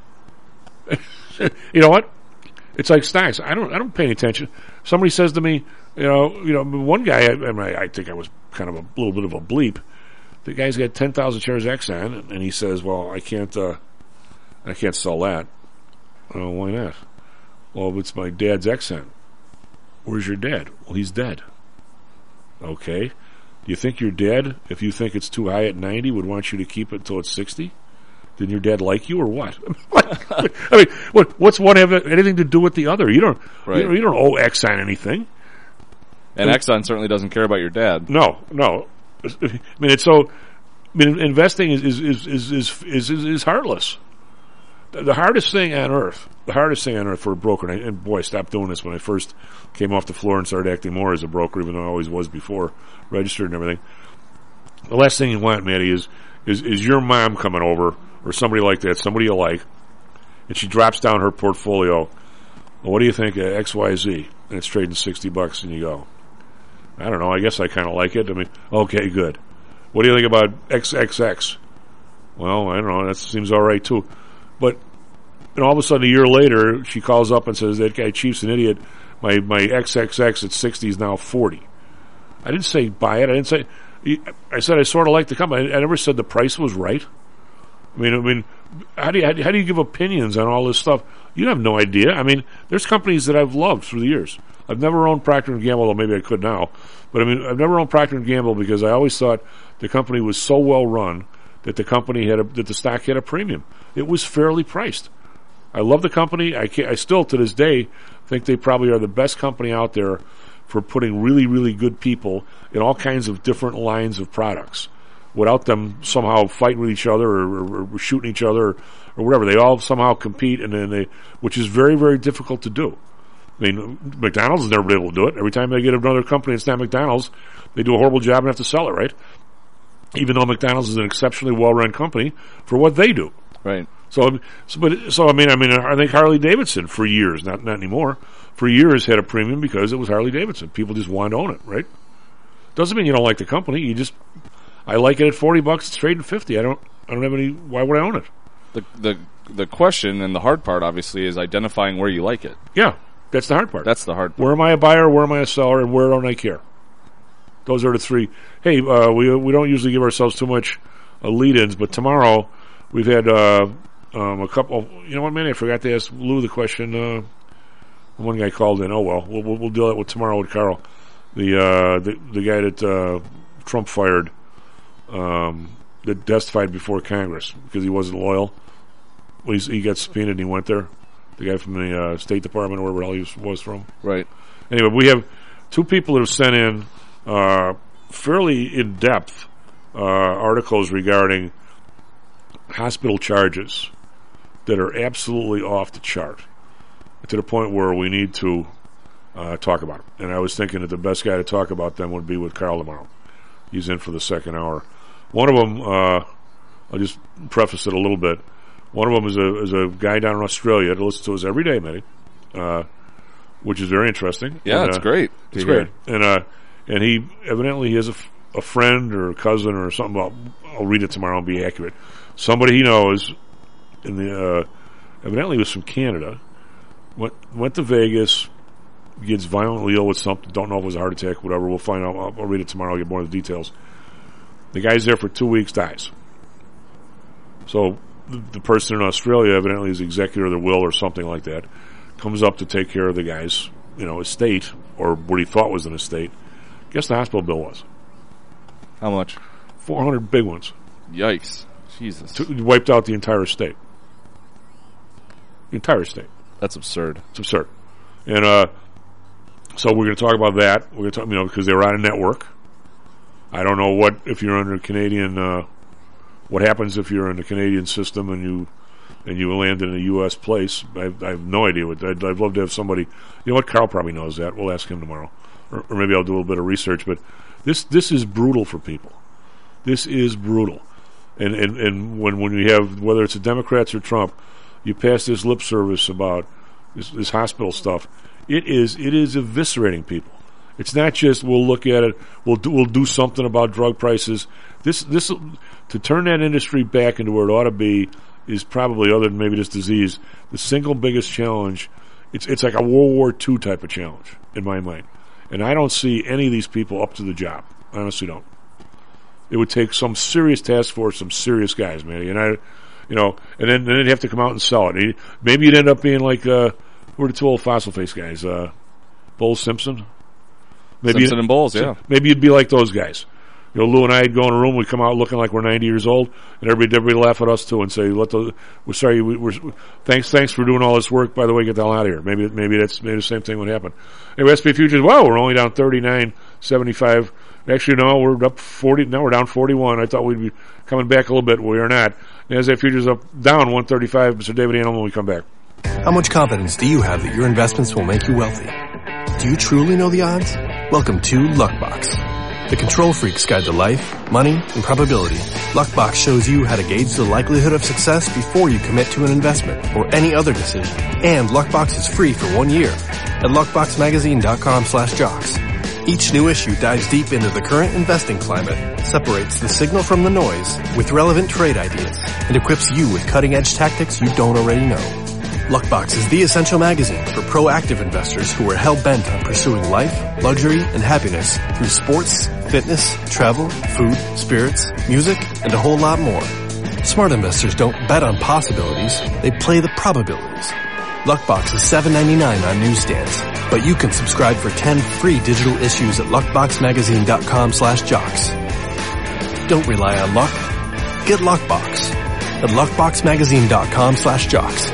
H: You know what? It's like stocks. I don't pay any attention. Somebody says to me, one guy, I think I was kind of a little bit of a bleep. The guy's got 10,000 shares Exxon, and he says, "Well, I can't sell that." Oh, why not? Well, it's my dad's Exxon. Where's your dad? Well, he's dead. Okay. Do you think your dad, if you think it's too high at 90, would want you to keep it until it's 60? Didn't your dad like you or what? I mean, what's one have anything to do with the other? You don't owe Exxon anything.
O: And Exxon certainly doesn't care about your dad.
H: No. I mean, investing is heartless. The hardest thing on earth for a broker, and boy, I stopped doing this when I first came off the floor and started acting more as a broker, even though I always was before, registered and everything. The last thing you want, Maddie, is your mom coming over, or somebody like that, somebody you like, and she drops down her portfolio. Well, what do you think of XYZ? And it's trading $60, and you go, I don't know, I guess I kind of like it. I mean, okay, good. What do you think about XXX? Well, I don't know. That seems all right too. But all of a sudden, a year later, she calls up and says, that guy Chief's an idiot. My XXX at 60 is now 40. I didn't say buy it. I said I sort of like the company. I never said the price was right. I mean, how do you give opinions on all this stuff? You have no idea. I mean, there's companies that I've loved through the years. I've never owned Procter & Gamble, although maybe I could now. But I mean, I've never owned Procter & Gamble because I always thought the company was so well run that that the stock had a premium. It was fairly priced. I love the company. I still, to this day, think they probably are the best company out there for putting really, really good people in all kinds of different lines of products without them somehow fighting with each other or shooting each other or whatever. They all somehow compete, which is very, very difficult to do. I mean, McDonald's has never been able to do it. Every time they get another company that's not McDonald's, they do a horrible job and have to sell it, right? Even though McDonald's is an exceptionally well-run company for what they do.
O: Right.
H: So I think Harley Davidson for years, not anymore, for years had a premium because it was Harley Davidson. People just wanted to own it, right? Doesn't mean you don't like the company. I like it at $40. It's trading $50. I don't have any. Why would I own it?
O: The question and the hard part, obviously, is identifying where you like it.
H: Yeah, that's the hard part.
O: That's the hard part.
H: Where am I a buyer? Where am I a seller? And where don't I care? Those are the three. Hey, we don't usually give ourselves too much lead-ins, but tomorrow we've had a couple. You know what, man? I forgot to ask Lou the question. One guy called in. Oh well, we'll deal with tomorrow with Carl, the guy that Trump fired, that testified before Congress because he wasn't loyal. Well, he got subpoenaed and he went there. The guy from the State Department or wherever the hell he was from.
O: Right.
H: Anyway, we have two people that have sent in fairly in-depth articles regarding hospital charges that are absolutely off the chart, to the point where we need to talk about them. And I was thinking that the best guy to talk about them would be with Carl tomorrow. He's in for the second hour. One of them, I'll just preface it a little bit. One of them is a guy down in Australia that listens to us every day, Matty, which is very interesting.
O: Yeah,
H: and,
O: it's great.
H: It's great. And he evidently has a friend or a cousin or something. Well, I'll read it tomorrow and be accurate. Somebody he knows evidently was from Canada. Went to Vegas, gets violently ill with something. Don't know if it was a heart attack, whatever. We'll find out. I'll read it tomorrow. I'll get more of the details. The guy's there for 2 weeks, dies. So the person in Australia evidently is executor of the will or something like that. Comes up to take care of the guy's, estate, or what he thought was an estate. Guess the hospital bill was.
O: How much?
H: 400 big ones.
O: Yikes. Jesus.
H: Wiped out the entire estate. The entire estate.
O: That's absurd.
H: It's absurd. And so we're going to talk about that. We're going to talk, because they were on a network. I don't know if you're under Canadian, what happens if you're in the Canadian system and you land in a U.S. place. I have no idea I'd love to have somebody. You know what? Carl probably knows that. We'll ask him tomorrow, or maybe I'll do a little bit of research. But this is brutal for people. This is brutal. And when you have, whether it's the Democrats or Trump, you pass this lip service about this hospital stuff. It is eviscerating people. It's not just we'll look at it, we'll do something about drug prices. This to turn that industry back into where it ought to be is probably, other than maybe this disease, the single biggest challenge. It's like a World War II type of challenge in my mind, and I don't see any of these people up to the job. I honestly don't. It would take some serious task force, some serious guys, man. And and then they'd have to come out and sell it. Maybe you'd end up being like, who are the two old fossil face guys? Bowles Simpson?
O: Simpson and Bowles, yeah.
H: Maybe you'd be like those guys. Lou and I would go in a room, we'd come out looking like we're 90 years old, and everybody laugh at us too and say, we're sorry, thanks for doing all this work, by the way, get the hell out of here. Maybe the same thing would happen. Anyway, SP Futures, we're only down 39.75. Actually, no, we're up 40, now we're down 41. I thought we'd be coming back a little bit, we are not. NASDAQ Futures up down 135. Mr. David Animal when we come back.
G: How much confidence do you have that your investments will make you wealthy? Do you truly know the odds? Welcome to Luckbox, the control freak's guide to life, money, and probability. Luckbox shows you how to gauge the likelihood of success before you commit to an investment or any other decision. And Luckbox is free for 1 year at luckboxmagazine.com/jocks. Each new issue dives deep into the current investing climate, separates the signal from the noise with relevant trade ideas, and equips you with cutting-edge tactics you don't already know. Luckbox is the essential magazine for proactive investors who are hell-bent on pursuing life, luxury, and happiness through sports, fitness, travel, food, spirits, music, and a whole lot more. Smart investors don't bet on possibilities, they play the probabilities. Luckbox is $7.99 on newsstands, but you can subscribe for 10 free digital issues at luckboxmagazine.com/jocks. Don't rely on luck. Get Luckbox at luckboxmagazine.com/jocks.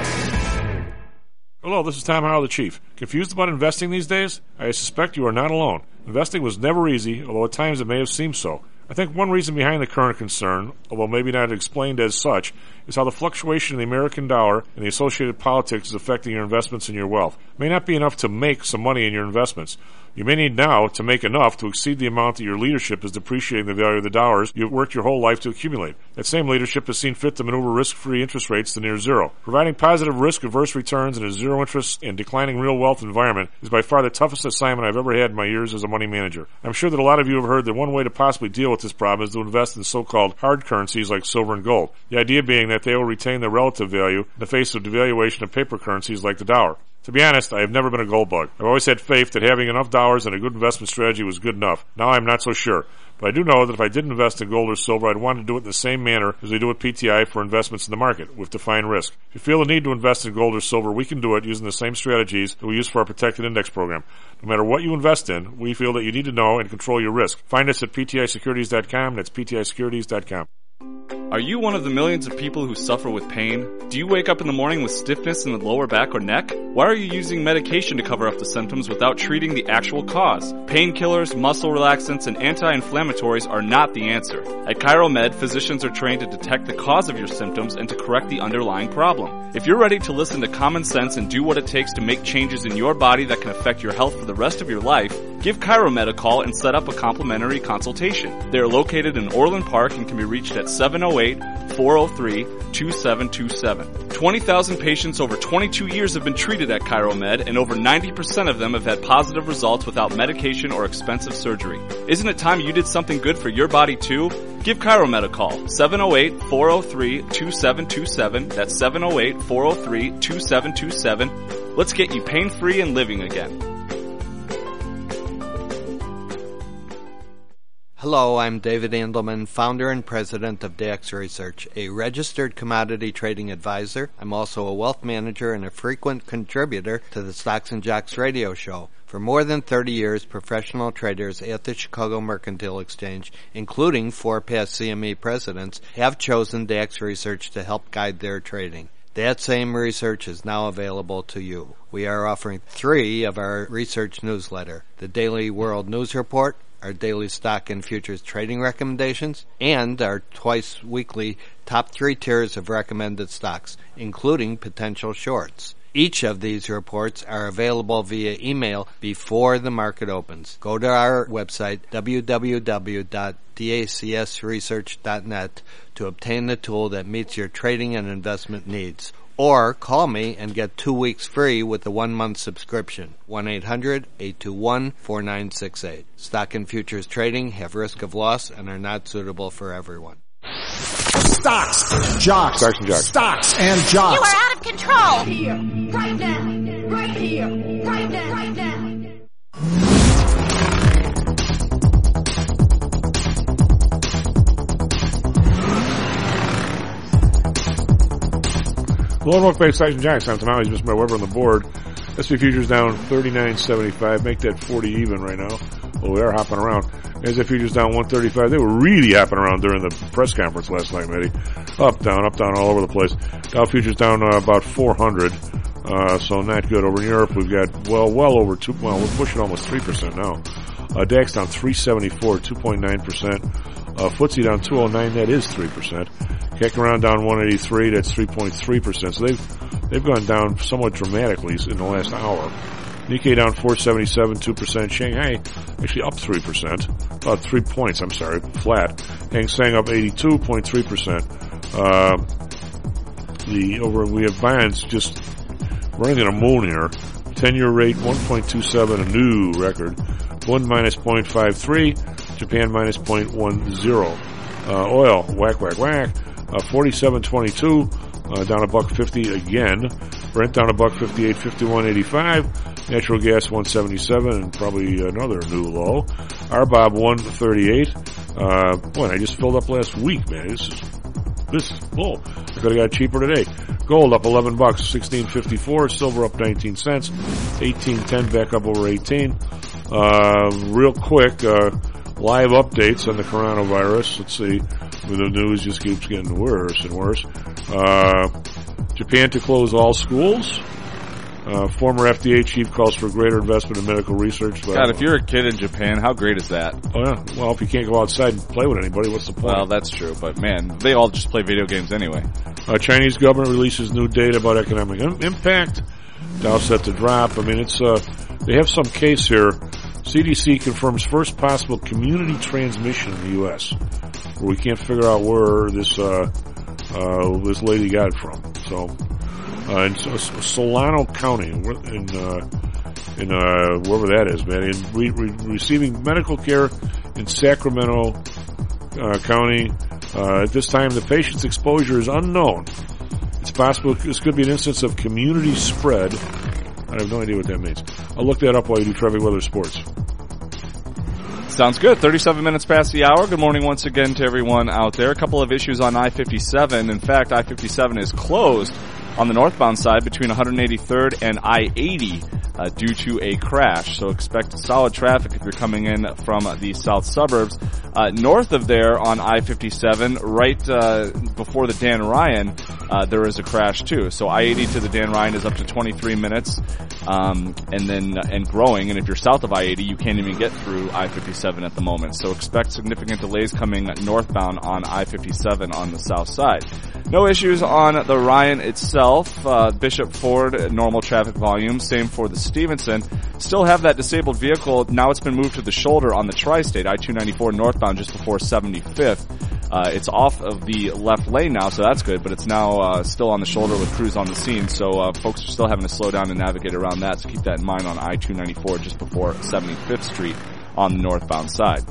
H: Hello, this is Tom Howell, the Chief. Confused about investing these days? I suspect you are not alone. Investing was never easy, although at times it may have seemed so. I think one reason behind the current concern, although maybe not explained as such, is how the fluctuation in the American dollar and the associated politics is affecting your investments and your wealth. It may not be enough to make some money in your investments. You may need now to make enough to exceed the amount that your leadership is depreciating the value of the dollars you've worked your whole life to accumulate. That same leadership has seen fit to maneuver risk-free interest rates to near zero. Providing positive risk-averse returns in a zero-interest and declining real wealth environment is by far the toughest assignment I've ever had in my years as a money manager. I'm sure that a lot of you have heard that one way to possibly deal with this problem is to invest in so-called hard currencies like silver and gold. The idea being that they will retain their relative value in the face of devaluation of paper currencies like the dollar. To be honest, I have never been a gold bug. I've always had faith that having enough dollars and a good investment strategy was good enough. Now I'm not so sure. But I do know that if I did invest in gold or silver, I'd want to do it in the same manner as we do at PTI for investments in the market, with defined risk. If you feel the need to invest in gold or silver, we can do it using the same strategies that we use for our protected index program. No matter what you invest in, we feel that you need to know and control your risk. Find us at PTIsecurities.com. That's PTIsecurities.com.
O: Are you one of the millions of people who suffer with pain? Do you wake up in the morning with stiffness in the lower back or neck? Why are you using medication to cover up the symptoms without treating the actual cause? Painkillers, muscle relaxants, and anti-inflammatories are not the answer. At ChiroMed, physicians are trained to detect the cause of your symptoms and to correct the underlying problem. If you're ready to listen to common sense and do what it takes to make changes in your body that can affect your health for the rest of your life, give ChiroMed a call and set up a complimentary consultation. They are located in Orland Park and can be reached at 708-403-2727. 20,000 patients over 22 years have been treated at ChiroMed, and over 90% of them have had positive results without medication or expensive surgery. Isn't it time you did something good for your body too? Give ChiroMed a call, 708-403-2727. That's 708-403-2727. Let's get you pain-free and living again.
J: Hello, I'm David Andelman, founder and president of DAX Research, a registered commodity trading advisor. I'm also a wealth manager and a frequent contributor to the Stocks and Jocks radio show. For more than 30 years, professional traders at the Chicago Mercantile Exchange, including 4 past CME presidents, have chosen DAX Research to help guide their trading. That same research is now available to you. We are offering 3 of our research newsletter: the Daily World News Report, our daily stock and futures trading recommendations, and our twice-weekly top 3 tiers of recommended stocks, including potential shorts. Each of these reports are available via email before the market opens. Go to our website, www.dacsresearch.net, to obtain the tool that meets your trading and investment needs. Or call me and get 2 weeks free with a 1-month subscription. 1-800-821-4968. Stock and futures trading have risk of loss and are not suitable for everyone.
M: Stocks, jocks,
H: Stocks and jocks.
M: Stocks and jocks.
N: You are out of control. Right here, right now, right here, right now, right now.
H: Lone Oak Bay Stocks and Jocks. I'm Tom. He's Mr. Weber on the board. S&P futures down 39.75. Make that 40 even right now. Well, we are hopping around. S&P futures down 135. They were really hopping around during the press conference last night, Matty. Up, down, all over the place. Dow futures down about 400. So not good. Over in Europe, we've got well over we're pushing almost 3% now. DAX down 374, 2.9%. FTSE down 209. That is 3%. CAC around down 183, that's 3.3%. So they've gone down somewhat dramatically in the last hour. Nikkei down 477, 2%. Shanghai actually up 3%. About 3 points, flat. Hang Seng up 82.3%. We have bonds just running in a moon here. 10-year rate 1.27, a new record. Bund minus 0.53. Japan minus 0.10. Oil, whack. 47.22. Down $1.50 again. Brent down $1.58, 51.85. Natural gas 177 and probably another new low. RBOB 138. Boy, I just filled up last week, man. This is bull. I could have got it cheaper today. Gold up $11, 16.54. Silver up 19 cents, 18.10 back up over 18. Real quick, live updates on the coronavirus. Let's see. The news just keeps getting worse and worse. Japan to close all schools. Former FDA chief calls for greater investment in medical research.
O: God, if you're a kid in Japan, how great is that?
H: Oh, yeah. Well, if you can't go outside and play with anybody, what's the point?
O: Well, that's true, but man, they all just play video games anyway.
H: Chinese government releases new data about economic impact. Dow set to drop. I mean, it's they have some case here. CDC confirms first possible community transmission in the U.S. where we can't figure out where this lady got it from. So, in Solano County, in wherever that is, man, in receiving medical care in Sacramento County. At this time, the patient's exposure is unknown. It's possible this could be an instance of community spread. I have no idea what that means. I'll look that up while you do traffic, weather, sports.
O: Sounds good. 37 minutes past the hour. Good morning once again to everyone out there. A couple of issues on I-57. In fact, I-57 is closed on the northbound side between 183rd and I-80 due to a crash. So expect solid traffic if you're coming in from the south suburbs. North of there on I-57, right before the Dan Ryan, there is a crash too. So I-80 to the Dan Ryan is up to 23 minutes and growing. And if you're south of I-80, you can't even get through I-57 at the moment. So expect significant delays coming northbound on I-57 on the south side. No issues on the Ryan itself. Bishop Ford, normal traffic volume. Same for the Stevenson. Still have that disabled vehicle. Now it's been moved to the shoulder on the Tri-State, I-294 northbound just before 75th. It's off of the left lane now, so that's good, but it's now still on the shoulder with crews on the scene. So folks are still having to slow down and navigate around that, so keep that in mind on I-294 just before 75th Street on the northbound side.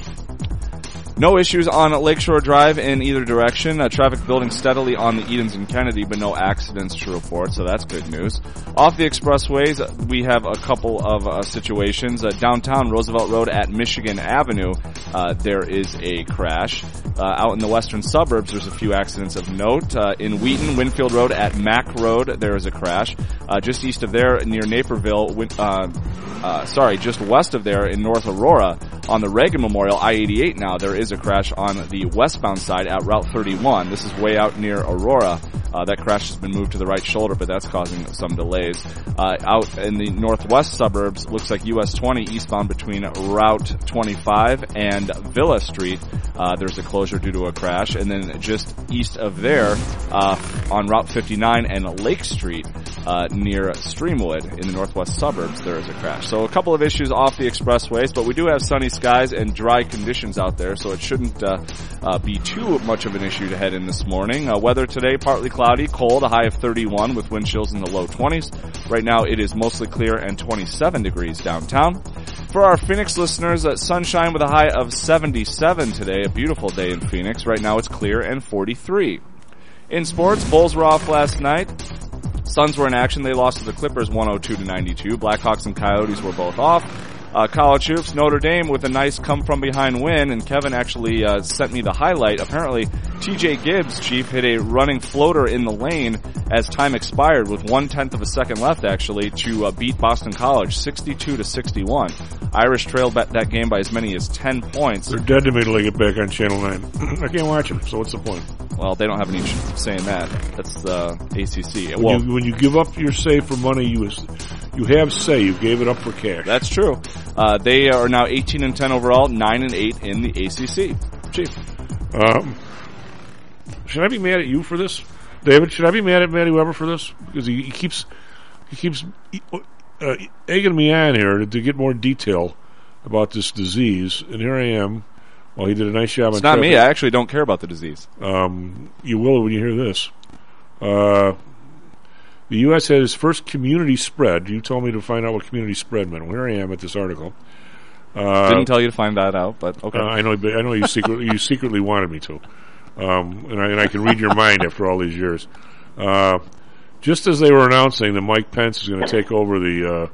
O: No issues on Lakeshore Drive in either direction. Traffic building steadily on the Edens and Kennedy, but no accidents to report, so that's good news. Off the expressways, we have a couple of situations. Downtown Roosevelt Road at Michigan Avenue, there is a crash. Out in the western suburbs, there's a few accidents of note. In Wheaton, Winfield Road at Mack Road, there is a crash. Just east of there, near Naperville, just west of there in North Aurora, on the Reagan Memorial, I-88 now, there is a crash on the westbound side at Route 31. This is way out near Aurora. That crash has been moved to the right shoulder, but that's causing some delays. Out in the northwest suburbs, looks like US 20 eastbound between Route 25 and Villa Street. There's a closure due to a crash. And then just east of there, on Route 59 and Lake Street, near Streamwood in the northwest suburbs, there is a crash. So a couple of issues off the expressways, but we do have sunny skies and dry conditions out there, so it shouldn't be too much of an issue to head in this morning. Weather today, partly cloudy, cold, a high of 31 with wind chills in the low 20s. Right now it is mostly clear and 27 degrees downtown. For our Phoenix listeners, sunshine with a high of 77 today, a beautiful day in Phoenix. Right now it's clear and 43. In sports, Bulls were off last night. Suns were in action. They lost to the Clippers 102-92. Blackhawks and Coyotes were both off. College hoops, Notre Dame with a nice come-from-behind win, and Kevin actually sent me the highlight. Apparently, TJ Gibbs, Chief, hit a running floater in the lane as time expired with 1/10 of a second left, actually, to beat Boston College 62-61. Irish trailed that game by as many as 10 points.
H: They're dead to me till they get back on Channel 9. I can't watch them, so what's the point?
O: Well, they don't have any say in that. That's the ACC.
H: When you give up your say for money, you have say. You gave it up for cash.
O: That's true. They are now 18-10 overall, 9-8 in the ACC. Chief.
H: Should I be mad at you for this, David? Should I be mad at Matty Weber for this? Because he keeps egging me on here to get more detail about this disease, and here I am. Well, he did a nice job.
O: It's not me. I actually don't care about the disease.
H: You will when you hear this. The U.S. had its first community spread. You told me to find out what community spread meant. Well, here I am at this article.
O: Didn't tell you to find that out, but okay.
H: I know you secretly wanted me to, and I can read your mind after all these years. Just as they were announcing that Mike Pence is going to take over the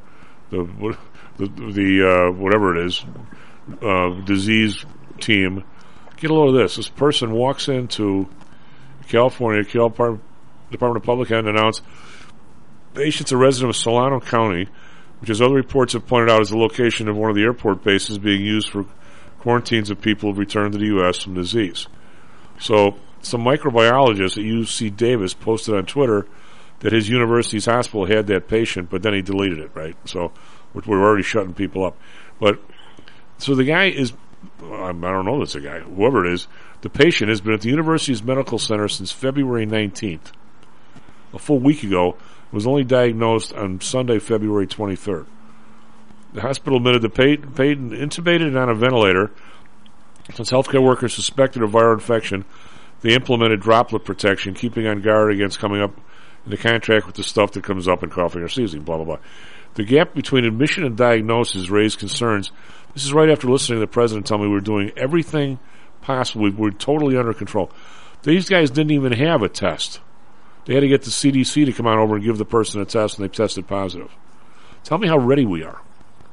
H: whatever it is, disease team, get a load of this. This person walks into California Department of Public Health and announced patient's a resident of Solano County, which, as other reports have pointed out, is the location of one of the airport bases being used for quarantines of people who've returned to the U.S. from disease. So, some microbiologist at UC Davis posted on Twitter that his university's hospital had that patient, but then he deleted it, right? So, we're already shutting people up. But, so the guy is, I don't know this guy, whoever it is, the patient has been at the university's medical center since February 19th. A full week ago, was only diagnosed on Sunday, February 23rd. The hospital admitted the patient intubated and on a ventilator. Since healthcare workers suspected a viral infection, they implemented droplet protection, keeping on guard against coming up into contact with the stuff that comes up in coughing or sneezing, blah, blah, blah. The gap between admission and diagnosis raised concerns. This is right after listening to the president tell me we were doing everything possible. We were totally under control. These guys didn't even have a test. They had to get the CDC to come on over and give the person a test, and they tested positive. Tell me how ready we are.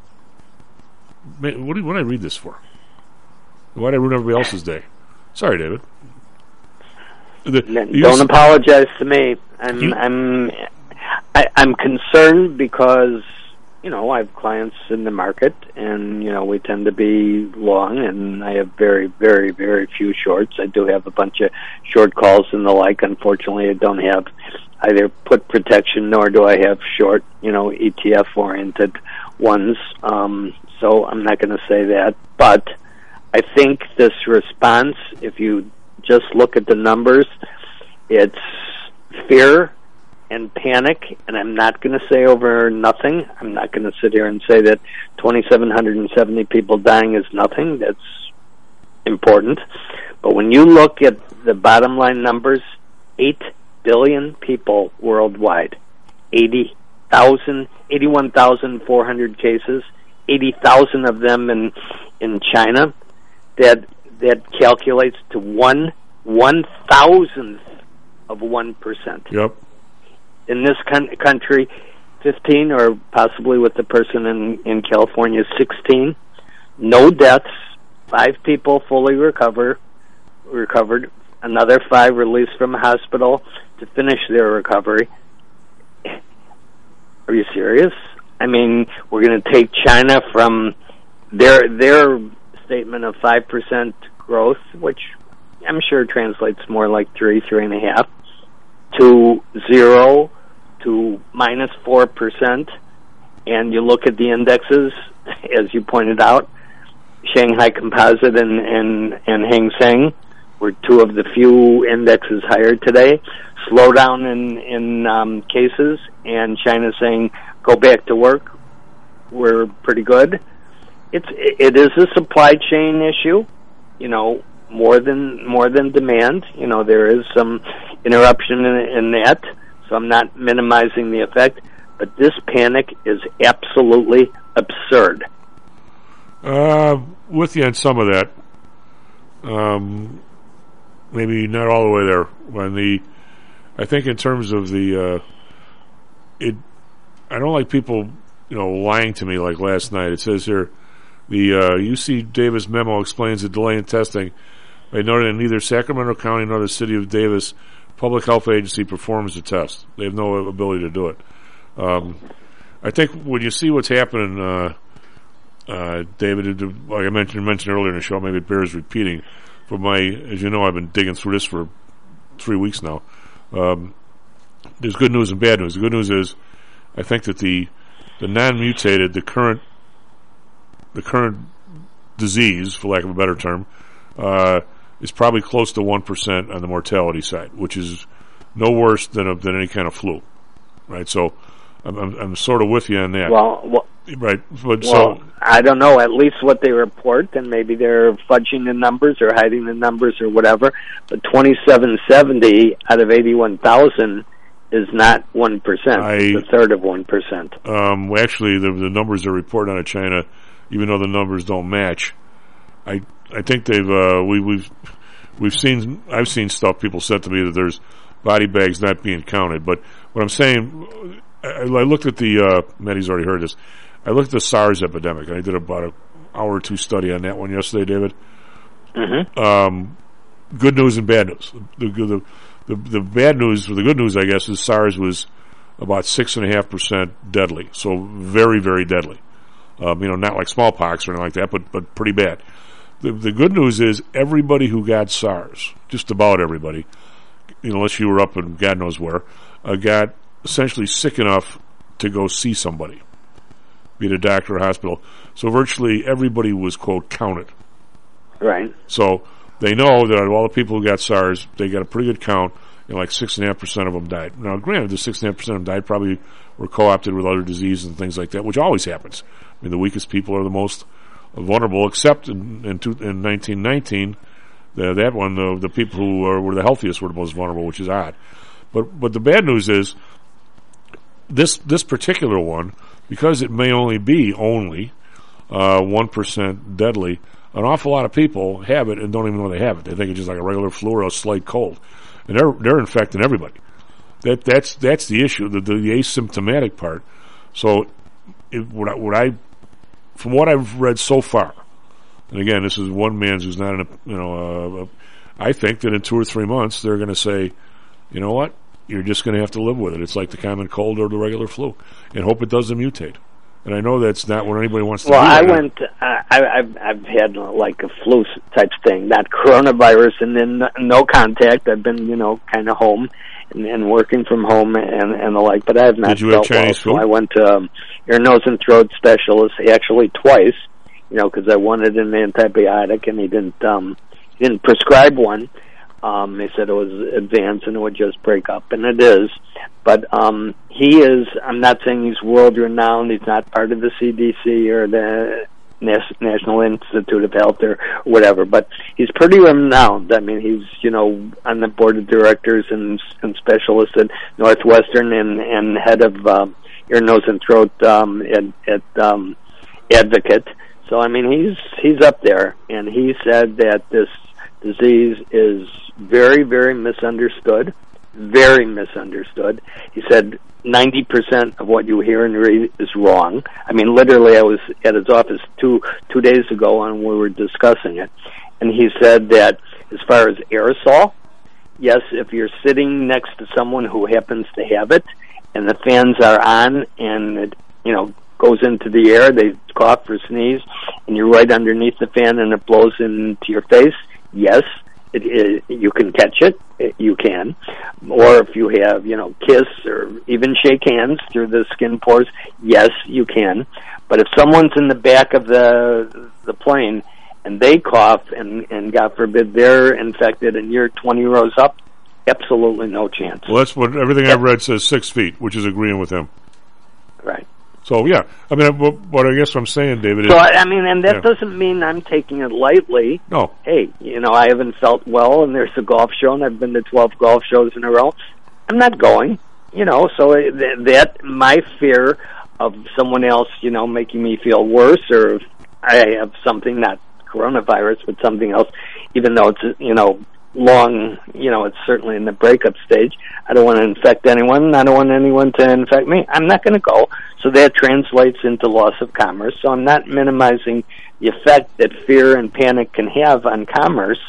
H: What did I read this for? Why did I ruin everybody else's day? Sorry, David.
U: Don't apologize to me. I'm concerned because, you know, I have clients in the market, and, you know, we tend to be long, and I have very, very, very few shorts. I do have a bunch of short calls and the like. Unfortunately, I don't have either put protection nor do I have short, you know, ETF-oriented ones. So I'm not going to say that. But I think this response, if you just look at the numbers, it's fear and panic, and I'm not going to say over nothing. I'm not going to sit here and say that 2,770 people dying is nothing. That's important. But when you look at the bottom line numbers, 8 billion people worldwide, 81,400 cases, 80,000 of them in China, that calculates to 1/1,000th of 1%.
H: Yep.
U: In this country, 15, or possibly with the person in California, 16. No deaths. 5 people fully recovered. Another 5 released from the hospital to finish their recovery. Are you serious? I mean, we're going to take China from their statement of 5% growth, which I'm sure translates more like 3.5%, to 0 to -4%, and you look at the indexes, as you pointed out, Shanghai Composite and Hang Seng were 2 of the few indexes higher today. Slowdown in cases, and China saying go back to work. We're pretty good. It is a supply chain issue, you know, more than demand. You know, there is some interruption in that. So I'm not minimizing the effect, but this panic is absolutely absurd.
H: With you on some of that. Maybe not all the way there. I think in terms of I don't like people, you know, lying to me like last night. It says here, the UC Davis memo explains the delay in testing by noting that neither Sacramento County nor the City of Davis Public Health Agency performs the test. They have no ability to do it. I think when you see what's happening, David, like I mentioned earlier in the show, maybe it bears repeating. But as you know, I've been digging through this for 3 weeks now. There's good news and bad news. The good news is, I think that the non-mutated, the current disease, for lack of a better term, is probably close to 1% on the mortality side, which is no worse than any kind of flu, right? So I'm sort of with you on that.
U: Well,
H: right. But
U: so I don't know. At least what they report, and maybe they're fudging the numbers or hiding the numbers or whatever. But 2,770 out of 81,000 is not 1%. It's a third of 1%.
H: Actually, the numbers are reported out of China even though the numbers don't match. I think they've I've seen stuff people said to me that there's body bags not being counted. But what I'm saying, I looked at the Maddie's already heard this. I looked at the SARS epidemic, and I did about an hour or two study on that one yesterday, David.
U: Mm-hmm.
H: Good news and bad news. The bad news, or the good news, I guess, is SARS was about 6.5% deadly. So very, very deadly. Not like smallpox or anything like that, but pretty bad. The good news is everybody who got SARS, just about everybody, unless you were up in God knows where, got essentially sick enough to go see somebody, be it a doctor or hospital. So virtually everybody was, quote, counted.
U: Right.
H: So they know that out of all the people who got SARS, they got a pretty good count, and like 6.5% of them died. Now, granted, the 6.5% of them died probably were co-opted with other diseases and things like that, which always happens. I mean, the weakest people are the most vulnerable, except in 1919, that one, the people who were the healthiest were the most vulnerable, which is odd. But the bad news is, this particular one, because it may only be 1% deadly, an awful lot of people have it and don't even know they have it. They think it's just like a regular flu or a slight cold, and they're infecting everybody. That's the issue, the asymptomatic part. So, from what I've read so far, and again, this is one man's who's not I think that in 2 or 3 months they're going to say, you know what, you're just going to have to live with it. It's like the common cold or the regular flu, and hope it doesn't mutate. And I know that's not what anybody wants to do.
U: Well, I've had like a flu type thing, not coronavirus, and then no contact. I've been, kind of home and working from home and the like, but I have not
H: Did you have Chinese food?
U: So I went to ear, nose, and throat specialist actually twice, because I wanted an antibiotic, and he didn't prescribe one. They said it was advanced and it would just break up, and it is. But he is, I'm not saying he's world-renowned, he's not part of the CDC or the National Institute of Health or whatever, but he's pretty renowned. I mean, he's, on the board of directors and specialist at Northwestern and head of ear, nose, and throat at Advocate. So, I mean, he's up there, and he said that this disease is very, very misunderstood. Very misunderstood. He said 90% of what you hear and read is wrong. I mean, literally, I was at his office two days ago and we were discussing it. And he said that as far as aerosol, yes, if you're sitting next to someone who happens to have it and the fans are on and it, goes into the air, they cough or sneeze, and you're right underneath the fan and it blows into your face, yes, you can catch it. You can. Or if you have, kiss or even shake hands through the skin pores, yes, you can. But if someone's in the back of the plane and they cough and God forbid they're infected and you're 20 rows up, absolutely no chance.
H: Well, that's what everything I've read says 6 feet, which is agreeing with him.
U: Right.
H: So, yeah. I mean, what I guess what I'm saying, David, is...
U: So, I mean, and that doesn't mean I'm taking it lightly.
H: No.
U: Hey, I haven't felt well, and there's a golf show, and I've been to 12 golf shows in a row. I'm not going, so that my fear of someone else, making me feel worse, or if I have something, not coronavirus, but something else, even though it's, long, it's certainly in the breakup stage. I don't want to infect anyone. I don't want anyone to infect me. I'm not going to go. So that translates into loss of commerce. So I'm not minimizing the effect that fear and panic can have on commerce,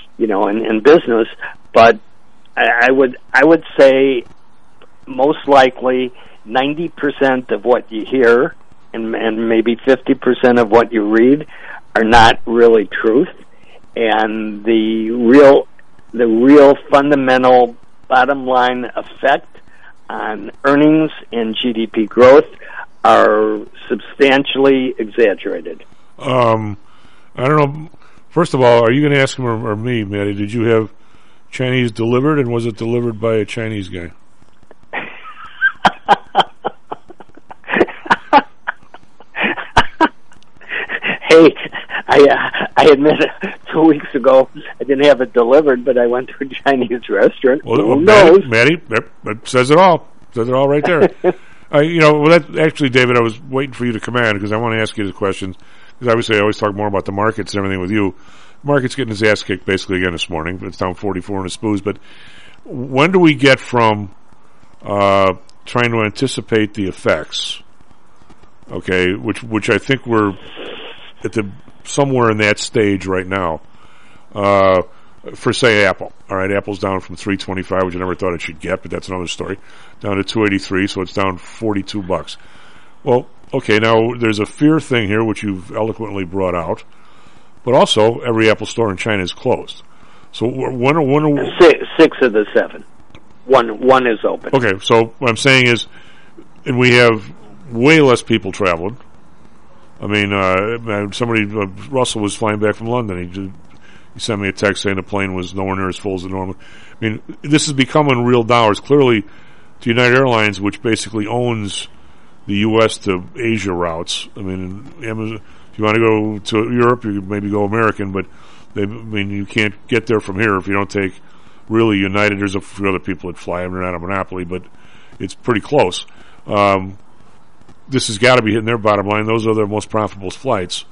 U: in business. But I would say most likely 90% of what you hear and maybe 50% of what you read are not really truth. And the real fundamental bottom line effect on earnings and GDP growth are substantially exaggerated.
H: I don't know. First of all, are you going to ask him or me, Maddie, did you have Chinese delivered, and was it delivered by a Chinese guy?
U: Hey, I admit 2 weeks ago I didn't have it delivered, but I went to a Chinese restaurant.
H: Well,
U: who knows?
H: Maddie, that says it all. Says it all right there. That actually, David, I was waiting for you to come in because I want to ask you the questions. because obviously I always talk more about the markets and everything with you. The market's getting his ass kicked basically again this morning. It's down 44 in the SPOOs. But when do we get from trying to anticipate the effects, okay, which I think we're at somewhere in that stage right now, for say Apple. All right, Apple's down from $325, which I never thought it should get, but that's another story, down to $283, so it's down $42. Well, okay, now there's a fear thing here, which you've eloquently brought out, but also every Apple store in China is closed. So when are
U: 6 of the 7. One is open.
H: Okay, so what I'm saying is, and we have way less people traveling. I mean, Russell was flying back from London. He sent me a text saying the plane was nowhere near as full as it normally. I mean, this is becoming real dollars. Clearly, to United Airlines, which basically owns the U.S. to Asia routes. I mean, Amazon, if you want to go to Europe, you maybe go American, but you can't get there from here if you don't take really United. There's a few other people that fly. They're not a monopoly, but it's pretty close. This has got to be hitting their bottom line. Those are their most profitable flights.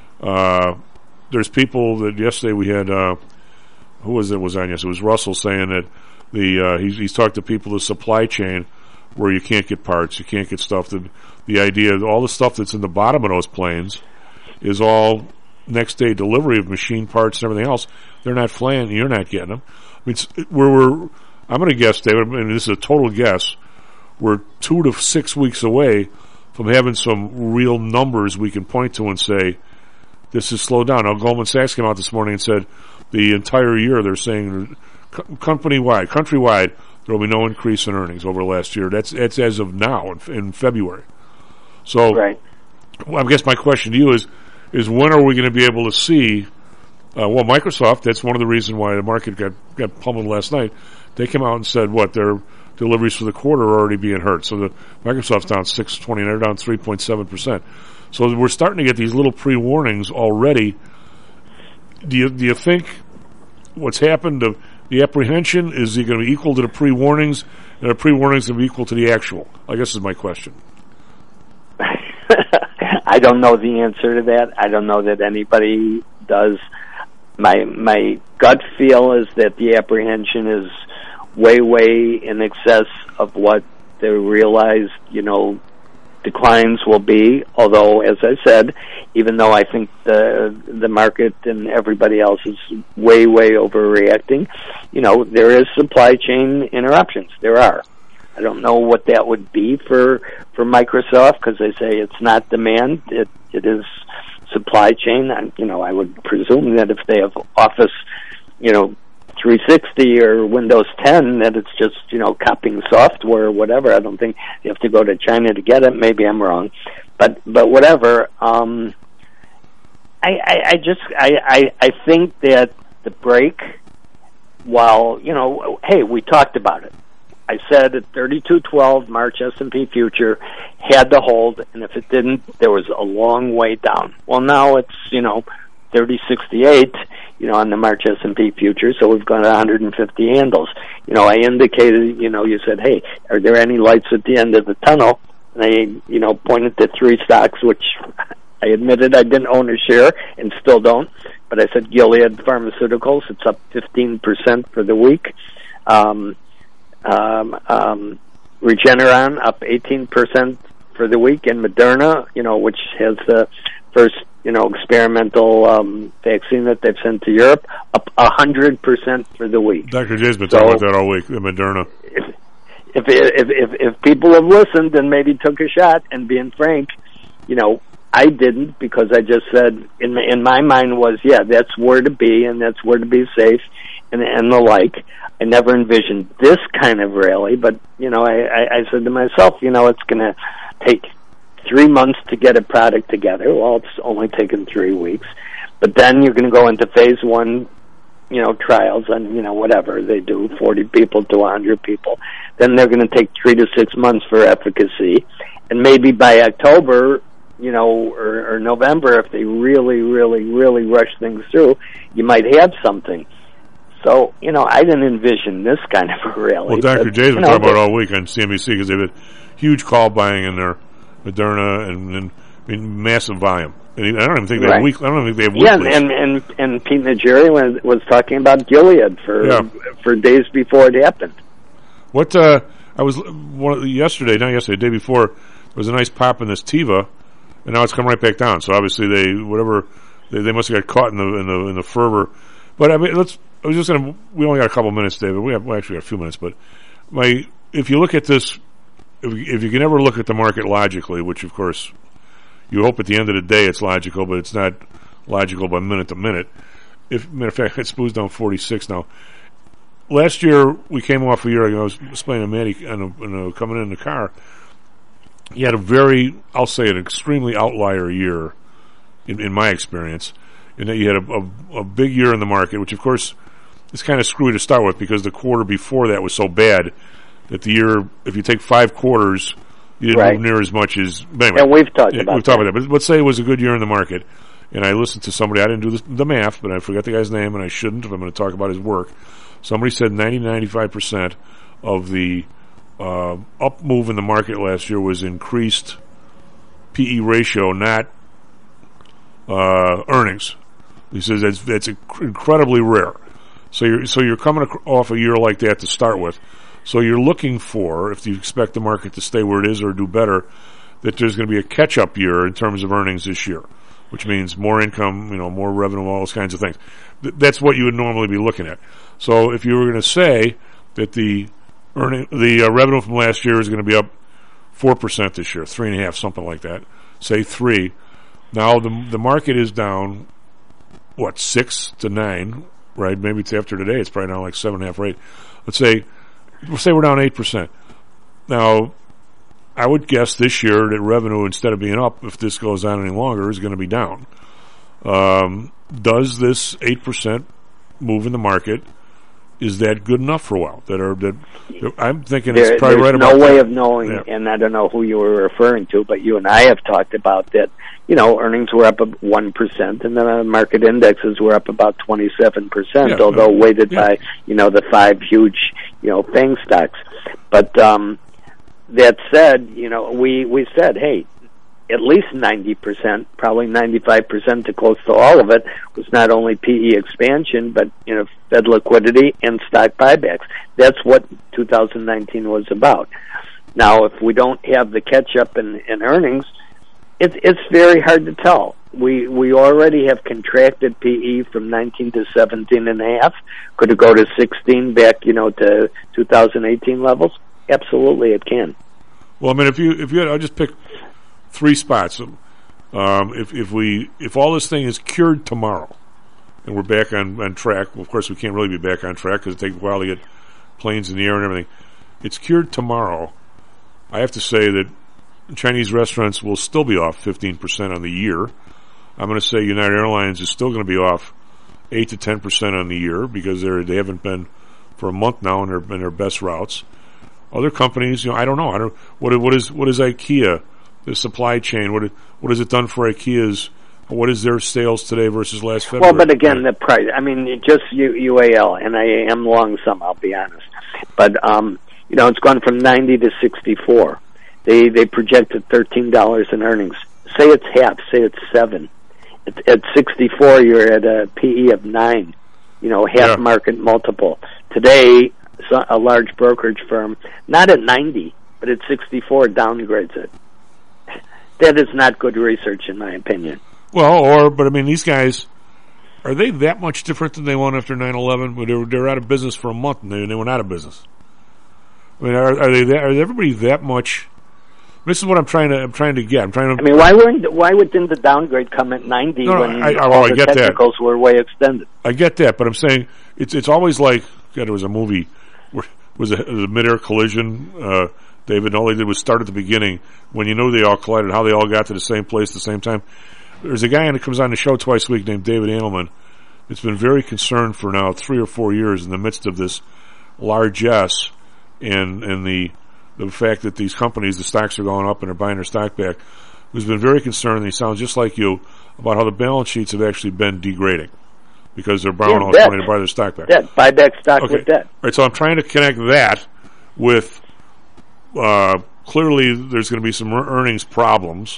H: There's people that yesterday we had, who was on yesterday? It was Russell saying that he's talked to people, the supply chain, where you can't get parts, you can't get stuff. The idea, all the stuff that's in the bottom of those planes is all next day delivery of machine parts and everything else. They're not flying, you're not getting them. I mean, I'm going to guess, David, and this is a total guess, we're 2 to 6 weeks away from having some real numbers we can point to and say, this is slowed down. Now, Goldman Sachs came out this morning and said the entire year they're saying countrywide, there will be no increase in earnings over last year. That's as of now in February. So, right. Well, I guess my question to you is when are we going to be able to see? Microsoft. That's one of the reasons why the market got pummeled last night. They came out and said their deliveries for the quarter are already being hurt. So the Microsoft's down 6.20, and they're down 3.7%. So we're starting to get these little pre-warnings already. Do you think what's happened to the apprehension, is it going to be equal to the pre-warnings, and the pre-warnings going to be equal to the actual? I guess is my question.
U: I don't know the answer to that. I don't know that anybody does. My gut feel is that the apprehension is way in excess of what the realized, declines will be. Although, as I said, even though I think the market and everybody else is way overreacting, there is supply chain interruptions. There are. I don't know what that would be for Microsoft, because they say it's not demand, it is supply chain. I would presume that if they have Office, 360 or Windows 10, that it's just, copying software or whatever. I don't think you have to go to China to get it. Maybe I'm wrong, but whatever. I think that the break, while, hey, we talked about it. I said at 32.12, March S&P future had to hold, and if it didn't, there was a long way down. Well, now it's, 30.68, on the March S&P future, so we've got 150 handles. I indicated, you said, hey, are there any lights at the end of the tunnel? And I, pointed to 3 stocks, which I admitted I didn't own a share and still don't, but I said Gilead Pharmaceuticals, it's up 15% for the week. Regeneron up 18% for the week, and Moderna, which has the first, experimental vaccine that they've sent to Europe, up 100% for the week.
H: Dr. J's been talking about that all week, the Moderna.
U: If people have listened and maybe took a shot, and being frank, I didn't, because I just said in my mind was, that's where to be, and that's where to be safe, and the like. I never envisioned this kind of rally, but, I said to myself, it's going to take 3 months to get a product together. Well, it's only taken 3 weeks. But then you're going to go into phase 1, trials on, whatever they do, 40 people to 100 people. Then they're going to take 3 to 6 months for efficacy. And maybe by October, or November, if they really rush things through, you might have something. So, I didn't envision this kind of a rally.
H: Well, Dr. J's been talking about all week on CNBC, because they've had huge call buying in their Moderna and massive volume. And I don't even think they have week. I don't think they have
U: Yeah,
H: weeklies.
U: and Pete Najarian was talking about Gilead for days before it happened.
H: What I was yesterday, the day before, there was a nice pop in this Teva, and now it's come right back down. So obviously they must have got caught in the fervor. But I mean, we only got a couple minutes, David. We actually got a few minutes, but if you look at this, if you can ever look at the market logically, which of course you hope at the end of the day it's logical, but it's not logical by minute to minute. Matter of fact, it's Spoo's down 46 now. Last year, we came off a year ago. I was explaining to Manny coming in the car. He had I'll say an extremely outlier year in my experience. And that you had a big year in the market, which of course is kind of screwy to start with because the quarter before that was so bad that the year, if you take 5 quarters, you didn't move near as much as. Anyway,
U: and we've talked about that.
H: But let's say it was a good year in the market. And I listened to somebody, I didn't do the math, but I forgot the guy's name, and I shouldn't if I'm going to talk about his work. Somebody said 90-95% of the up move in the market last year was increased PE ratio, not earnings. He says that's incredibly rare. So you're coming off a year like that to start with. So you're looking for, if you expect the market to stay where it is or do better, that there's going to be a catch-up year in terms of earnings this year, which means more income, more revenue, all those kinds of things. That's what you would normally be looking at. So if you were going to say that the revenue from last year is going to be up 4% this year, 3.5%, something like that, say 3%. Now the market is down, 6 to 9, right? Maybe it's after today, it's probably down like 7.5 or 8. We'll say we're down 8%. Now, I would guess this year that revenue, instead of being up, if this goes on any longer, is going to be down. Does this 8% move in the market, is that good enough for a while? I'm thinking it's probably right about that.
U: There's no way of knowing, and I don't know who you were referring to, but you and I have talked about that. Earnings were up 1%, and then market indexes were up about 27%, although weighted by, the 5 huge, FANG stocks. But that said, we said, hey, at least 90%, probably 95% to close to all of it, was not only PE expansion, but, Fed liquidity and stock buybacks. That's what 2019 was about. Now, if we don't have the catch-up in earnings, it's very hard to tell. We already have contracted PE from 19 to 17.5. Could it go to 16 back, to 2018 levels? Absolutely, it can.
H: Well, I mean, if you had, I'll just pick 3 spots. If all this thing is cured tomorrow, and we're back on track, well, of course we can't really be back on track because it takes a while to get planes in the air and everything. It's cured tomorrow. I have to say that Chinese restaurants will still be off 15% on the year. I'm going to say United Airlines is still going to be off 8 to 10% on the year because they haven't been for a month now in their best routes. Other companies, I don't know. What is IKEA? The supply chain. What has it done for IKEA's? What is their sales today versus last February?
U: Well, but again, the price. I mean, just UAL, and I am long some. I'll be honest, but it's gone from 90 to 64. They projected $13 in earnings. Say it's half. Say it's 7. At 64, you're at a PE of 9. Half market multiple. Today, a large brokerage firm, not at 90, but at 64, downgrades it. That is not good research, in my opinion.
H: Well, but I mean, these guys, are they that much different than they were after 9/11? They were out of business for a month, and they went out of business. I mean, are everybody that much? This is what I'm trying to get. I mean,
U: why wouldn't the downgrade come at 90 when all the technicals were way extended?
H: I get that, but I'm saying it's always like, there was a movie where it was a mid-air collision. David, and all they did was start at the beginning when they all collided, how they all got to the same place at the same time. There's a guy that comes on the show twice a week named David Adelman. It's been very concerned for now 3 or 4 years in the midst of this largesse and the fact that these companies, the stocks are going up and they're buying their stock back, who's been very concerned, and he sounds just like you, about how the balance sheets have actually been degrading because they're borrowing all this money to buy their stock back.
U: Debt. Buy back stock with debt.
H: All right, so I'm trying to connect that with clearly there's going to be some earnings problems.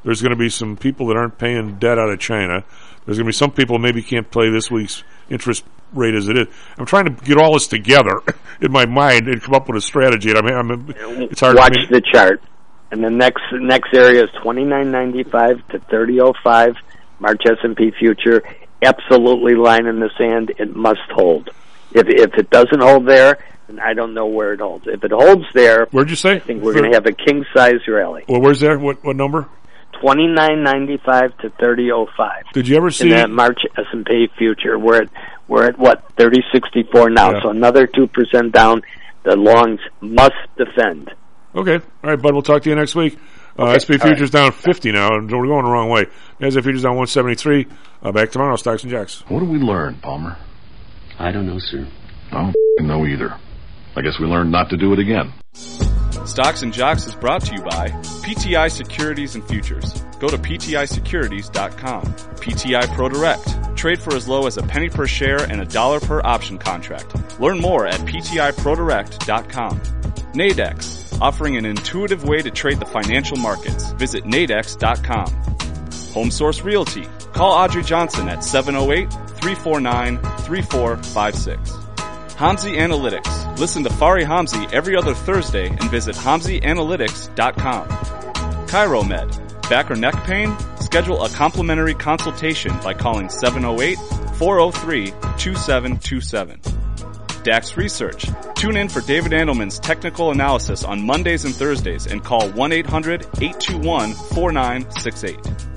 H: There's going to be some people that aren't paying debt out of China. There's going to be some people maybe can't play this week's interest rate as it is. I'm trying to get all this together in my mind and come up with a strategy. And it's hard.
U: Watch the chart, and the next area is 29.95 to 30.05. March S&P future, absolutely line in the sand. It must hold. If it doesn't hold there, then I don't know where it holds. If it holds there,
H: where'd you say?
U: I think we're going to have a king size rally.
H: Well, where's there? What number?
U: 29.95 to 30.05.
H: Did you ever see
U: in that March S&P future? We're at what 30.64 now.
H: Yeah.
U: So another 2% down. The longs must defend.
H: Okay, all right, bud. We'll talk to you next week.
U: Okay.
H: SP futures down 50 now, and we're going the wrong way. NASDAQ futures down 173. Back tomorrow, Stocks and Jacks.
F: What did we learn, Palmer?
A: I don't know, sir.
F: I don't know either. I guess we learned not to do it again.
O: Stocks and Jocks is brought to you by PTI Securities and Futures. Go to PTIsecurities.com. PTI ProDirect. Trade for as low as a penny per share and $1 per option contract. Learn more at PTIProDirect.com. Nadex, offering an intuitive way to trade the financial markets. Visit nadex.com. HomeSource Realty. Call Audrey Johnson at 708-349-3456. Hamzy Analytics. Listen to Fari Hamzy every other Thursday and visit HamzyAnalytics.com. ChiroMed. Back or neck pain? Schedule a complimentary consultation by calling 708-403-2727. DAX Research. Tune in for David Andelman's technical analysis on Mondays and Thursdays and call 1-800-821-4968.